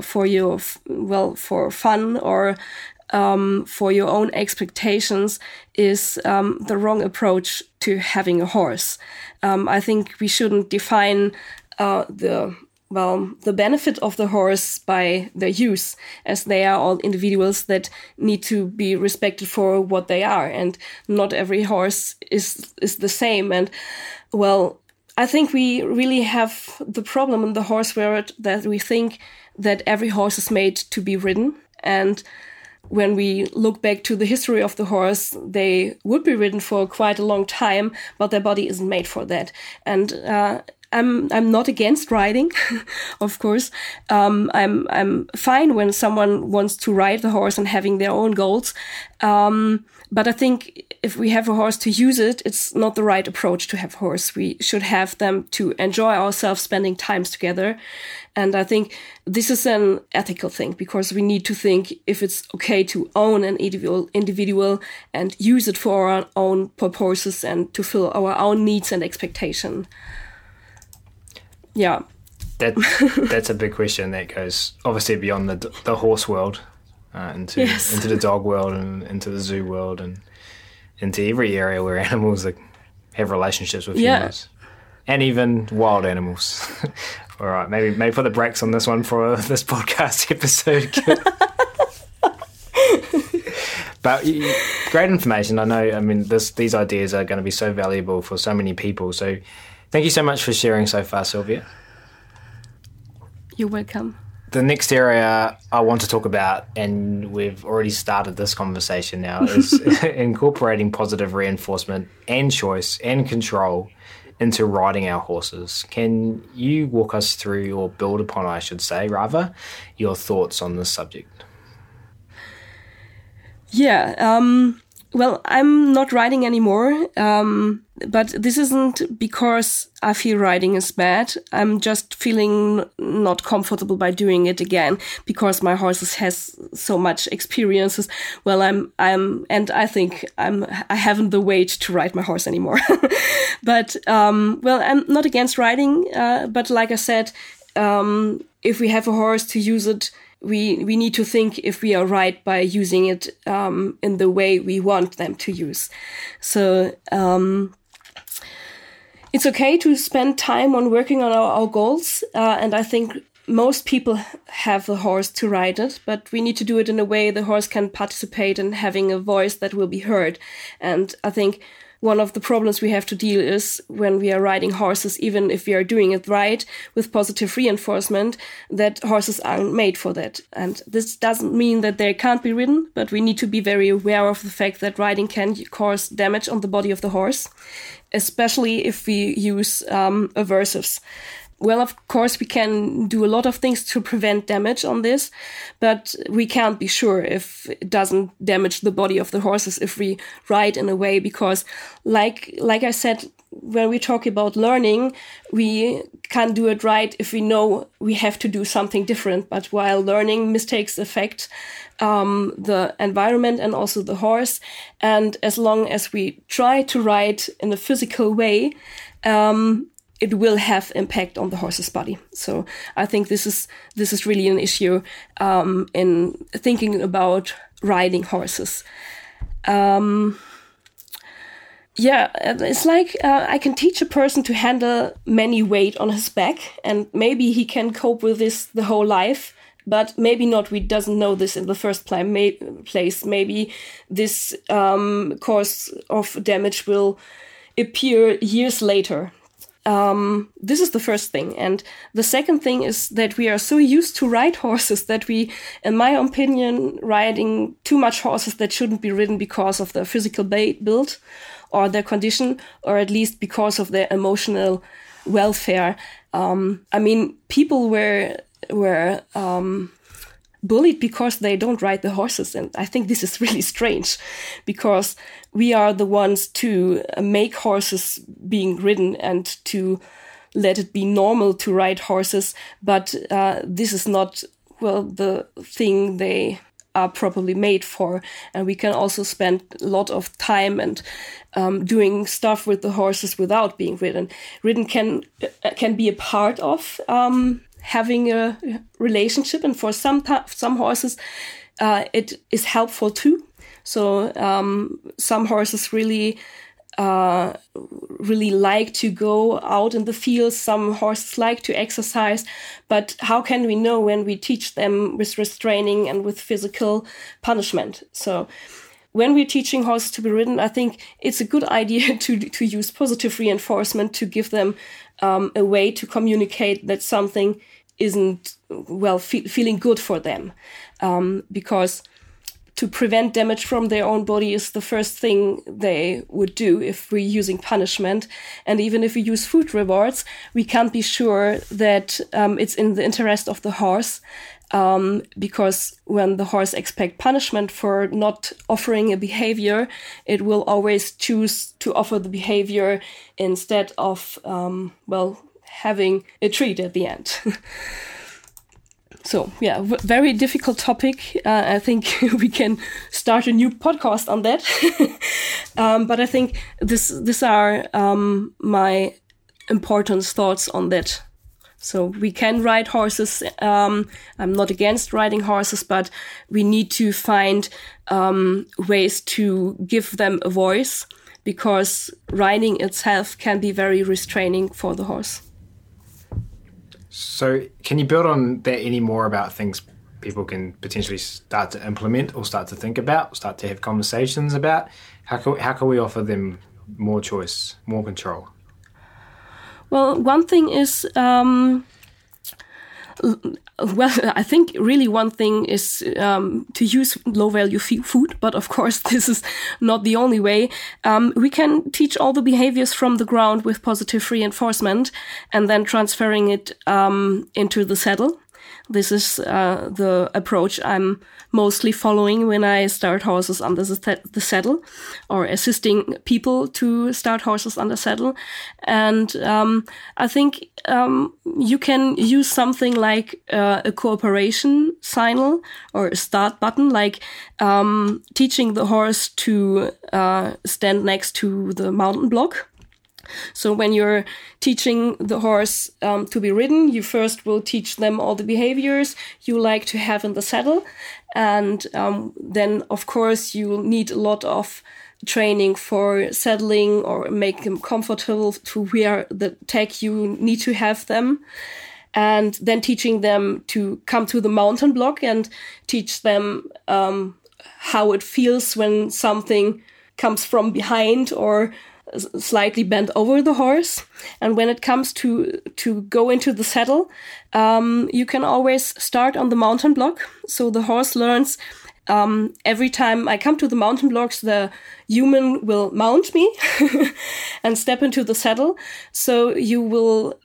for fun or for your own expectations is the wrong approach to having a horse. I think we shouldn't define the benefit of the horse by their use, as they are all individuals that need to be respected for what they are, and not every horse is the same. And I think we really have the problem in the horse world that we think that every horse is made to be ridden. And when we look back to the history of the horse, they would be ridden for quite a long time, but their body isn't made for that. And I'm not against riding, of course. I'm fine when someone wants to ride the horse and having their own goals. But I think if we have a horse to use it, it's not the right approach to have a horse. We should have them to enjoy ourselves spending times together. And I think this is an ethical thing, because we need to think if it's okay to own an individual and use it for our own purposes and to fill our own needs and expectation. Yeah. That's a big question that goes obviously beyond the horse world. Into the dog world and into the zoo world and into every area where animals have relationships with humans, and even wild animals. All right, maybe put the brakes on this one for this podcast episode. But great information. I know. I mean, these ideas are going to be so valuable for so many people. So, thank you so much for sharing so far, Sylvia. You're welcome. The next area I want to talk about, and we've already started this conversation now, is incorporating positive reinforcement and choice and control into riding our horses. Can you walk us through, or build upon, I should say, rather, your thoughts on this subject? Yeah, I'm not riding anymore, but this isn't because I feel riding is bad. I'm just feeling not comfortable by doing it again because my horse has so much experiences. And I think I haven't the weight to ride my horse anymore. But I'm not against riding, but like I said, if we have a horse to use it, we need to think if we are right by using it in the way we want them to use. So it's okay to spend time on working on our goals, and I think most people have a horse to ride it, but we need to do it in a way the horse can participate in having a voice that will be heard. And I think one of the problems we have to deal is when we are riding horses, even if we are doing it right with positive reinforcement, that horses aren't made for that. And this doesn't mean that they can't be ridden, but we need to be very aware of the fact that riding can cause damage on the body of the horse, especially if we use aversives. Well, of course, we can do a lot of things to prevent damage on this, but we can't be sure if it doesn't damage the body of the horses if we ride in a way, because like I said, when we talk about learning, we can't do it right if we know we have to do something different. But while learning, mistakes affect the environment and also the horse. And as long as we try to ride in a physical way, it will have impact on the horse's body. So I think this is really an issue in thinking about riding horses. It's like I can teach a person to handle many weight on his back, and maybe he can cope with this the whole life, but maybe not. We doesn't know this in the first place. Maybe this cause of damage will appear years later. This is the first thing. And the second thing is that we are so used to ride horses that we, in my opinion, riding too much horses that shouldn't be ridden because of their physical build or their condition, or at least because of their emotional welfare. People were bullied because they don't ride the horses. And I think this is really strange, because we are the ones to make horses being ridden and to let it be normal to ride horses. But this is not, the thing they are properly made for. And we can also spend a lot of time and doing stuff with the horses without being ridden. Ridden can be a part of having a relationship, and for some horses it is helpful too. So some horses really like to go out in the fields. Some horses like to exercise, but how can we know when we teach them with restraining and with physical punishment? So when we're teaching horses to be ridden, I think it's a good idea to use positive reinforcement to give them a way to communicate that something isn't feeling good for them, because to prevent damage from their own body is the first thing they would do if we're using punishment. And even if we use food rewards, we can't be sure that it's in the interest of the horse, because when the horse expects punishment for not offering a behavior, it will always choose to offer the behavior instead of, having a treat at the end. So, yeah, very difficult topic. I think we can start a new podcast on that. But I think these are my important thoughts on that. So we can ride horses. I'm not against riding horses, but we need to find ways to give them a voice, because riding itself can be very restraining for the horse. So can you build on that any more about things people can potentially start to implement or start to think about, start to have conversations about? How can we offer them more choice, more control? Well, one thing is, I think really one thing is to use low-value food, but of course this is not the only way. We can teach all the behaviors from the ground with positive reinforcement and then transferring it into the saddle. This is the approach I'm mostly following when I start horses under the saddle, or assisting people to start horses under saddle. And I think you can use something like a cooperation signal or a start button, like teaching the horse to stand next to the mountain block. So when you're teaching the horse to be ridden, you first will teach them all the behaviors you like to have in the saddle. And then, of course, you need a lot of training for saddling or make them comfortable to wear the tag you need to have them. And then teaching them to come to the mountain block and teach them how it feels when something comes from behind or slightly bent over the horse. And when it comes to go into the saddle, you can always start on the mountain block. So the horse learns every time I come to the mountain blocks, the human will mount me and step into the saddle. So you will,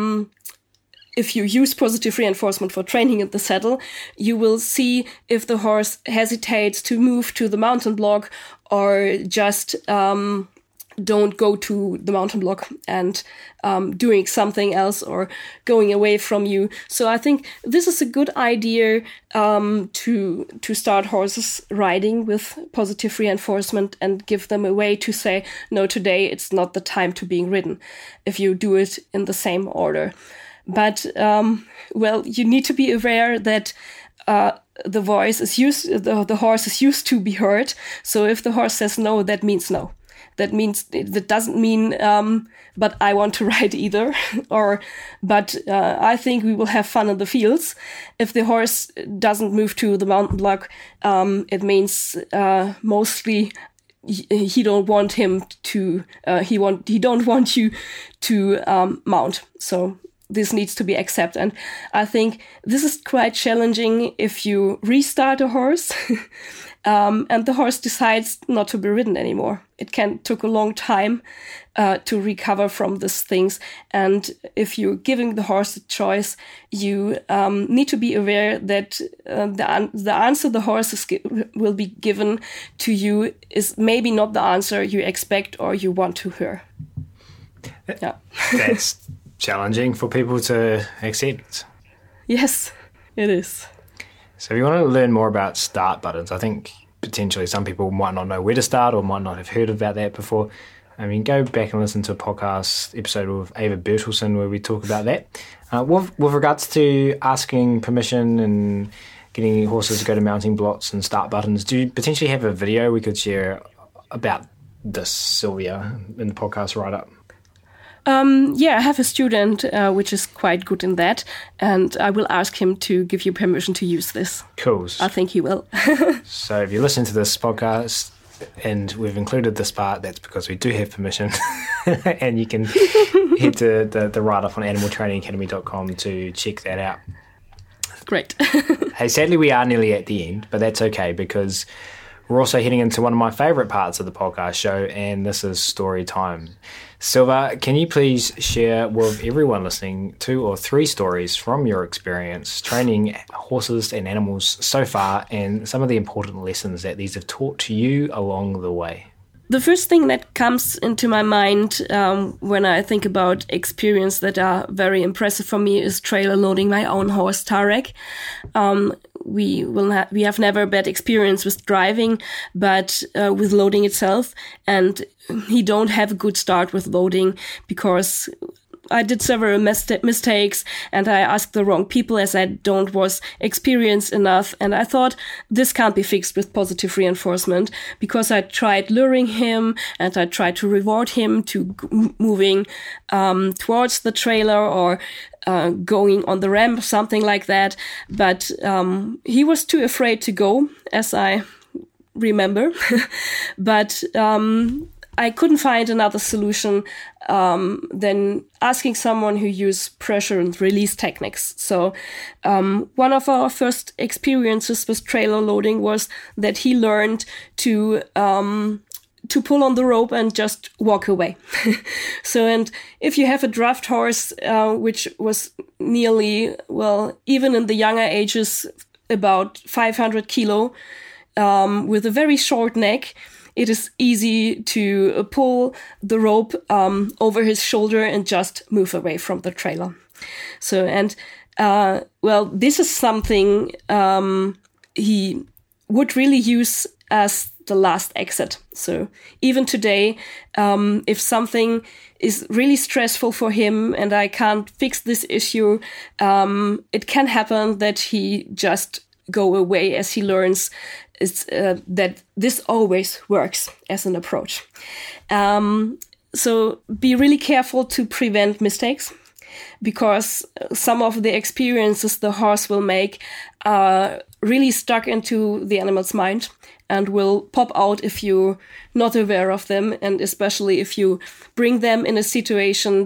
if you use positive reinforcement for training in the saddle, you will see if the horse hesitates to move to the mountain block or just don't go to the mountain block and doing something else or going away from you. So I think this is a good idea to start horses riding with positive reinforcement and give them a way to say, no, today it's not the time to being ridden, if you do it in the same order. But, you need to be aware that the horse is used to be heard. So if the horse says no, that means no. That doesn't mean, but I want to ride either, but I think we will have fun in the fields. If the horse doesn't move to the mountain block, it means mostly he don't want him to. He don't want you to mount. So this needs to be accepted. And I think this is quite challenging if you restart a horse and the horse decides not to be ridden anymore. It took a long time to recover from these things. And if you're giving the horse a choice, you need to be aware that the answer the horse will be given to you is maybe not the answer you expect or you want to hear. Yeah. That's challenging for people to accept. Yes, it is. So if you want to learn more about start buttons, I think potentially some people might not know where to start or might not have heard about that before. I mean, go back and listen to a podcast episode with Ava Bertelsen where we talk about that. With regards to asking permission and getting horses to go to mounting blocks and start buttons, do you potentially have a video we could share about this, Sylvia, in the podcast write-up? Yeah, I have a student which is quite good in that, and I will ask him to give you permission to use this. Cool. I think he will. So if you listen to this podcast and we've included this part, that's because we do have permission. And you can head to the write-up on animaltrainingacademy.com to check that out. Great. Hey, sadly we are nearly at the end, but that's okay because we're also heading into one of my favourite parts of the podcast show, and this is story time. Silva, can you please share with everyone listening 2 or 3 stories from your experience training horses and animals so far and some of the important lessons that these have taught to you along the way? The first thing that comes into my mind when I think about experience that are very impressive for me is trailer loading my own horse, Tarek. We have never bad experience with driving, but with loading itself. And he don't have a good start with loading because I did several mistakes and I asked the wrong people as I was experienced enough. And I thought this can't be fixed with positive reinforcement because I tried luring him and I tried to reward him to moving towards the trailer or going on the ramp, something like that. But he was too afraid to go, as I remember. But I couldn't find another solution than asking someone who used pressure and release techniques. So one of our first experiences with trailer loading was that he learned to pull on the rope and just walk away. So, and if you have a draft horse, which was nearly, well, even in the younger ages, about 500 kilo, with a very short neck, it is easy to pull the rope over his shoulder and just move away from the trailer. So, and well, this is something he would really use as the last exit. So even today, if something is really stressful for him and I can't fix this issue, it can happen that he just go away as he learns that this always works as an approach. So be really careful to prevent mistakes, because some of the experiences the horse will make are really stuck into the animal's mind and will pop out if you're not aware of them, and especially if you bring them in a situation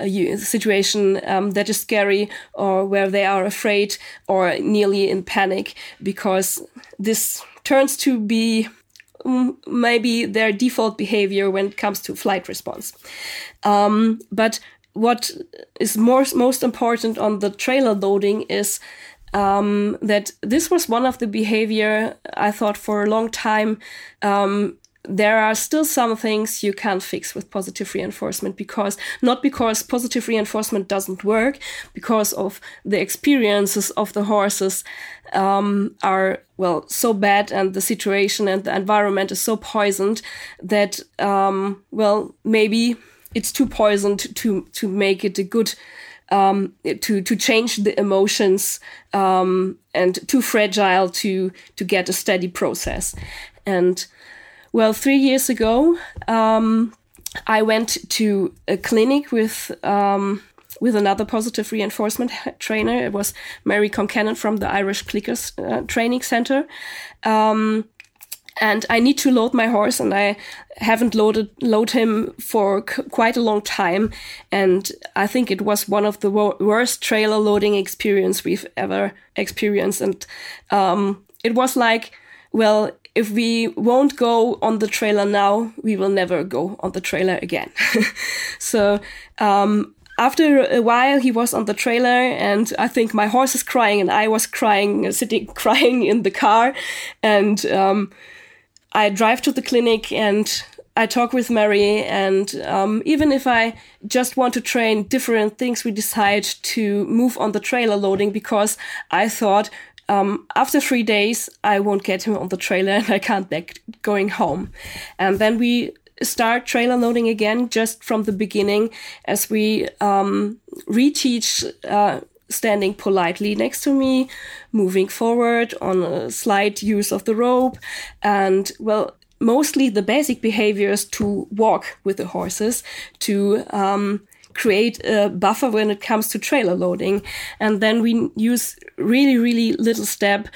that is scary or where they are afraid or nearly in panic, because this turns to be maybe their default behavior when it comes to flight response. But what is most important on the trailer loading is that this was one of the behavior I thought for a long time. There are still some things you can't fix with positive reinforcement, not because positive reinforcement doesn't work, because of the experiences of the horses are, well, so bad, and the situation and the environment is so poisoned that, well, maybe it's too poisoned to make it a good, to change the emotions, and too fragile to get a steady process. And well, 3 years ago, I went to a clinic with another positive reinforcement trainer. It was Mary Concannon from the Irish Clickers Training Center. And I need to load my horse, and I haven't load him for quite a long time. And I think it was one of the worst trailer loading experience we've ever experienced. And it was like, well, if we won't go on the trailer now, we will never go on the trailer again. So after a while, he was on the trailer, and I think my horse is crying, and I was crying, crying in the car. And I drive to the clinic, and I talk with Mary, and even if I just want to train different things, we decide to move on the trailer loading, because I thought after 3 days, I won't get him on the trailer and I can't be going home. And then we start trailer loading again, just from the beginning, as we reteach standing politely next to me, moving forward on a slight use of the rope, and, well, mostly the basic behaviors to walk with the horses, to create a buffer when it comes to trailer loading. And then we use really, really little steps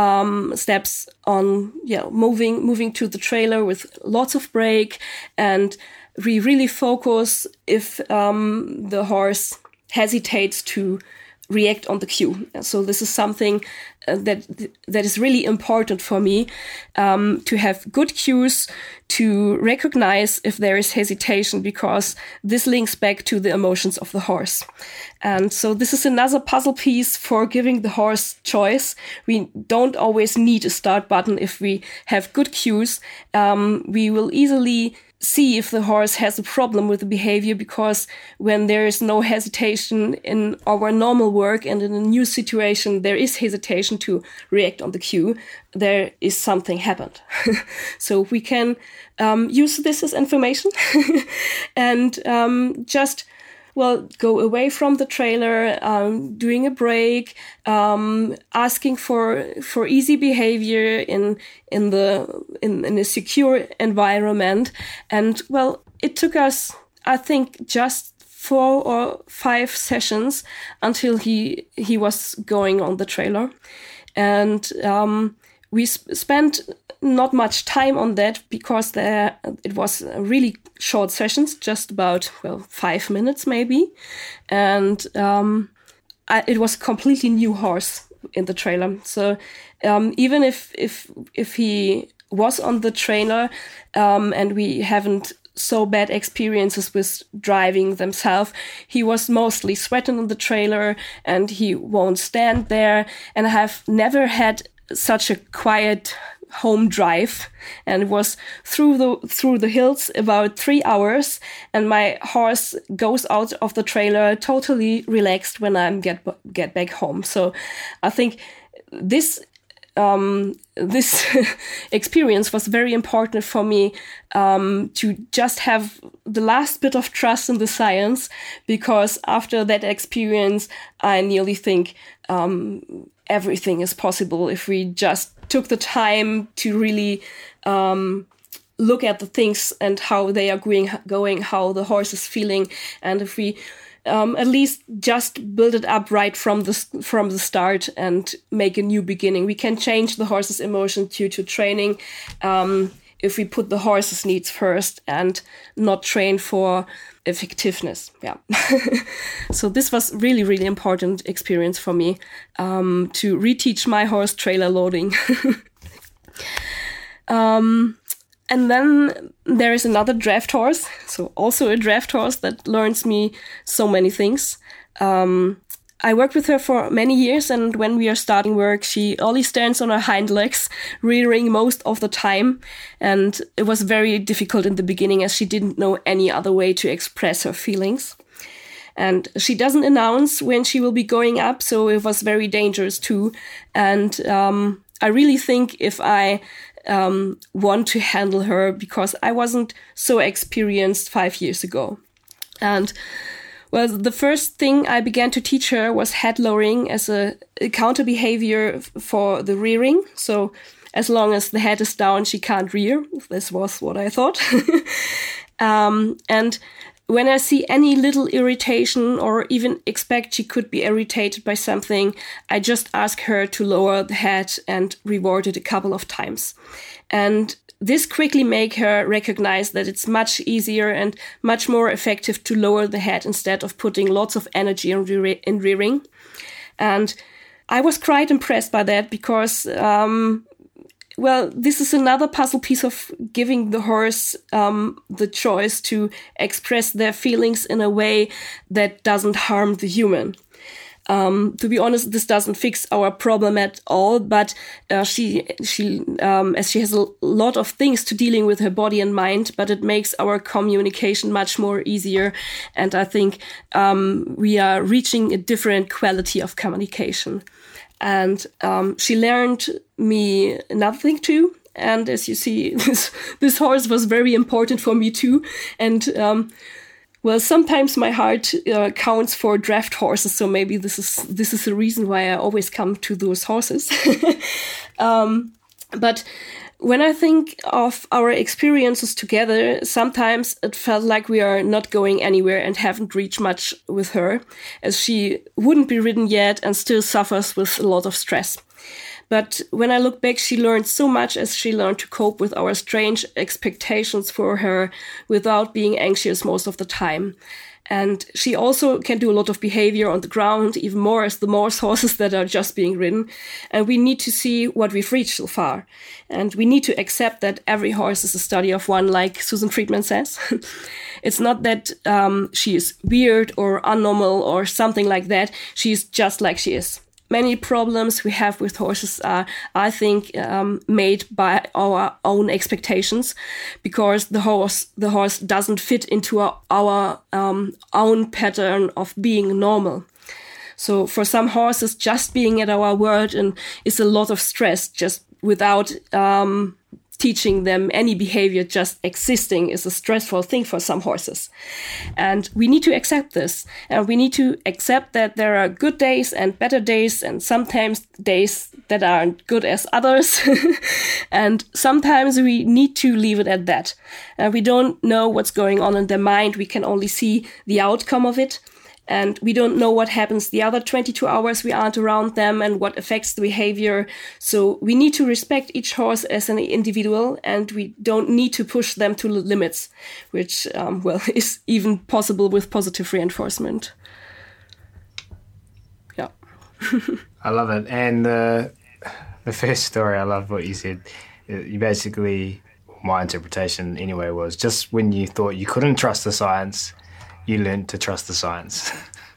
on moving to the trailer with lots of brake. And we really focus if the horse hesitates to react on the cue. So this is something that is really important for me, to have good cues, to recognize if there is hesitation, because this links back to the emotions of the horse. And so this is another puzzle piece for giving the horse choice. We don't always need a start button. If we have good cues, we will easily see if the horse has a problem with the behavior, because when there is no hesitation in our normal work and in a new situation, there is hesitation to react on the cue, there is something happened. So we can use this as information and just go away from the trailer, doing a break, asking for easy behavior in a secure environment. And it took us, I think, just 4 or 5 sessions until he was going on the trailer. And we spent not much time on that, because it was really short sessions, just about 5 minutes maybe, and it was a completely new horse in the trailer. So even if he was on the trailer and we haven't so bad experiences with driving themselves, he was mostly sweating on the trailer and he won't stand there. And I have never had such a quiet home drive, and it was through the hills about 3 hours, and my horse goes out of the trailer totally relaxed when I get back home. So I think this experience was very important for me, to just have the last bit of trust in the science, because after that experience, I nearly think everything is possible if we just took the time to really look at the things and how they are going, how the horse is feeling, and if we at least just build it up right from the start and make a new beginning. We can change the horse's emotion due to training if we put the horse's needs first and not train for effectiveness. Yeah. So this was really, really important experience for me, to reteach my horse trailer loading. And then there is another draft horse, so also a draft horse that learns me so many things. I worked with her for many years, and when we are starting work, she only stands on her hind legs, rearing most of the time. And it was very difficult in the beginning, as she didn't know any other way to express her feelings. And she doesn't announce when she will be going up, so it was very dangerous too. And I really think if I want to handle her, because I wasn't so experienced 5 years ago. And the first thing I began to teach her was head lowering as a counter behavior for the rearing. So as long as the head is down, she can't rear. This was what I thought. And when I see any little irritation or even expect she could be irritated by something, I just ask her to lower the head and reward it a couple of times. And this quickly make her recognize that it's much easier and much more effective to lower the head instead of putting lots of energy in rearing. And I was quite impressed by that, because well, this is another puzzle piece of giving the horse the choice to express their feelings in a way that doesn't harm the human. To be honest, this doesn't fix our problem at all, but as she has a lot of things to dealing with her body and mind, but it makes our communication much more easier. And I think we are reaching a different quality of communication. And she learned me another thing too. And as you see, this horse was very important for me too. And well, sometimes my heart counts for draft horses, so maybe this is the reason why I always come to those horses. But when I think of our experiences together, sometimes it felt like we are not going anywhere and haven't reached much with her, as she wouldn't be ridden yet and still suffers with a lot of stress. But when I look back, she learned so much as she learned to cope with our strange expectations for her without being anxious most of the time. And she also can do a lot of behavior on the ground, even more as the Morse horses that are just being ridden. And we need to see what we've reached so far. And we need to accept that every horse is a study of one, like Susan Friedman says. It's not that she is weird or unnormal or something like that. She's just like she is. Many problems we have with horses are, I think, made by our own expectations, because the horse doesn't fit into our own pattern of being normal. So for some horses, just being at our word is a lot of stress, just without teaching them any behavior. Just existing is a stressful thing for some horses. And we need to accept this. And we need to accept that there are good days and better days, and sometimes days that aren't good as others. And sometimes we need to leave it at that. We don't know what's going on in their mind. We can only see the outcome of it. And we don't know what happens the other 22 hours we aren't around them and what affects the behavior. So we need to respect each horse as an individual, and we don't need to push them to limits, which, is even possible with positive reinforcement. Yeah. I love it. And the first story, I love what you said. You basically, my interpretation anyway, was just when you thought you couldn't trust the science, you learned to trust the science.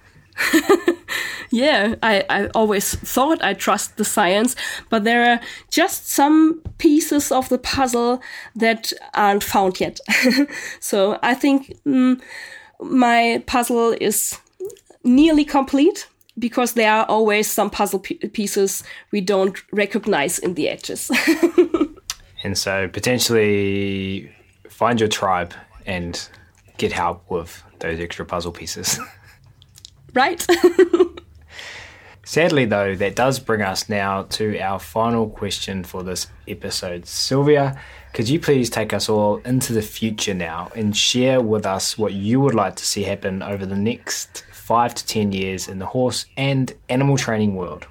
Yeah, I always thought I trust the science, but there are just some pieces of the puzzle that aren't found yet. So I think my puzzle is nearly complete, because there are always some puzzle pieces we don't recognize in the edges. And so potentially find your tribe and get help with those extra puzzle pieces. Right. Sadly, though, that does bring us now to our final question for this episode. Sylvia, could you please take us all into the future now and share with us what you would like to see happen over the next 5 to 10 years in the horse and animal training world?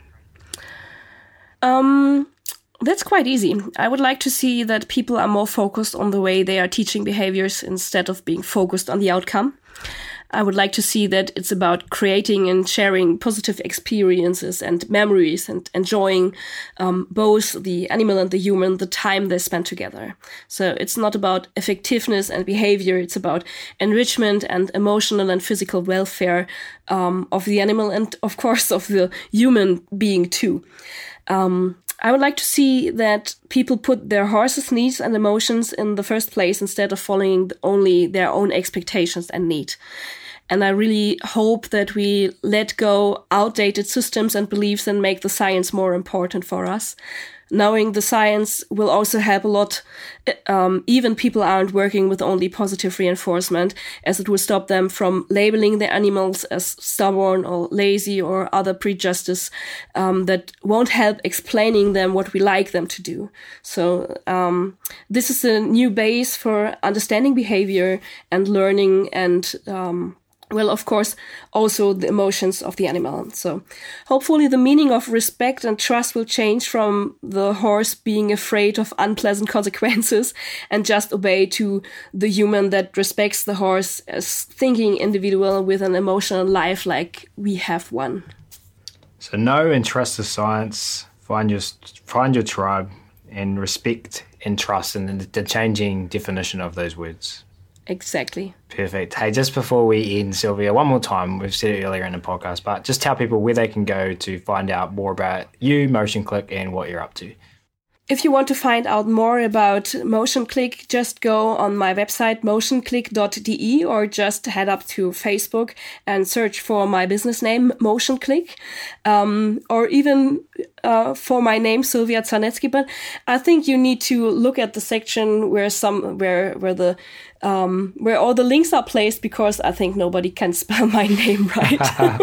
That's quite easy. I would like to see that people are more focused on the way they are teaching behaviors instead of being focused on the outcome. I would like to see that it's about creating and sharing positive experiences and memories and enjoying both the animal and the human, the time they spend together. So it's not about effectiveness and behavior. It's about enrichment and emotional and physical welfare of the animal and, of course, of the human being too. I would like to see that people put their horses' needs and emotions in the first place instead of following only their own expectations and need. And I really hope that we let go outdated systems and beliefs and make the science more important for us. Knowing the science will also help a lot. Even people aren't working with only positive reinforcement, as it will stop them from labeling their animals as stubborn or lazy or other prejudices that won't help explaining them what we like them to do. So this is a new base for understanding behavior and learning and of course, also the emotions of the animal. So hopefully the meaning of respect and trust will change from the horse being afraid of unpleasant consequences and just obey to the human that respects the horse as thinking individual with an emotional life like we have one. So know and trust the science, find your tribe, and respect and trust and the changing definition of those words. Exactly. Perfect. Hey, just before we end, Sylvia, one more time, we've said it earlier in the podcast, but just tell people where they can go to find out more about you, MotionClick, and what you're up to. If you want to find out more about MotionClick, just go on my website, motionclick.de, or just head up to Facebook and search for my business name, MotionClick, or even for my name, Sylvia Czarnecki. But I think you need to look at the section where all the links are placed, because I think nobody can spell my name right.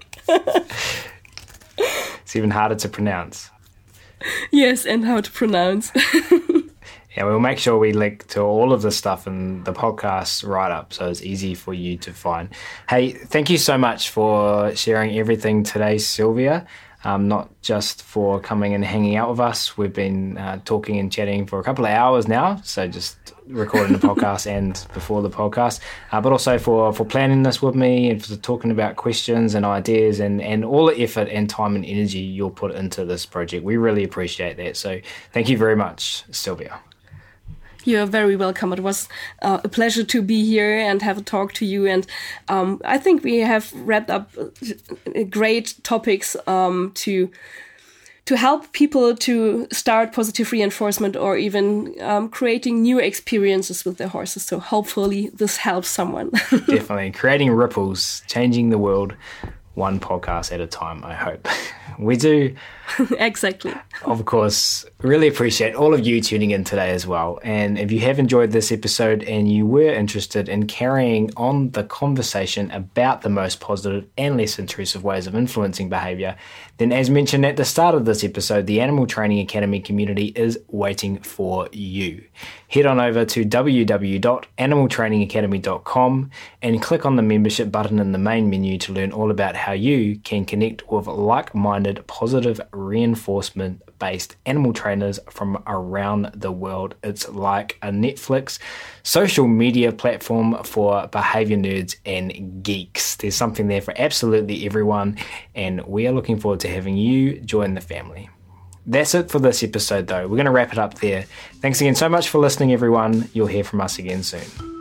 It's even harder to pronounce. Yes, and how to pronounce. Yeah, we'll make sure we link to all of the stuff in the podcast write-up so it's easy for you to find. Hey, thank you so much for sharing everything today, Sylvia. Not just for coming and hanging out with us. We've been talking and chatting for a couple of hours now, so just recording the podcast and before the podcast, but also for planning this with me and for talking about questions and ideas and all the effort and time and energy you'll put into this project. We really appreciate that. So thank you very much, Sylvia. You're very welcome. It was a pleasure to be here and have a talk to you. And I think we have wrapped up great topics to help people to start positive reinforcement or even creating new experiences with their horses. So hopefully this helps someone. Definitely. Creating ripples, changing the world one podcast at a time, I hope. We do. Exactly. Of course, really appreciate all of you tuning in today as well. And if you have enjoyed this episode and you were interested in carrying on the conversation about the most positive and less intrusive ways of influencing behavior, then as mentioned at the start of this episode, the Animal Training Academy community is waiting for you. Head on over to www.animaltrainingacademy.com and click on the membership button in the main menu to learn all about how you can connect with like-minded, positive reinforcement-based animal trainers from around the world. It's like a Netflix social media platform for behavior nerds and geeks. There's something there for absolutely everyone, and we are looking forward to having you join the family. That's it for this episode, though. We're going to wrap it up there. Thanks again so much for listening, everyone. You'll hear from us again soon.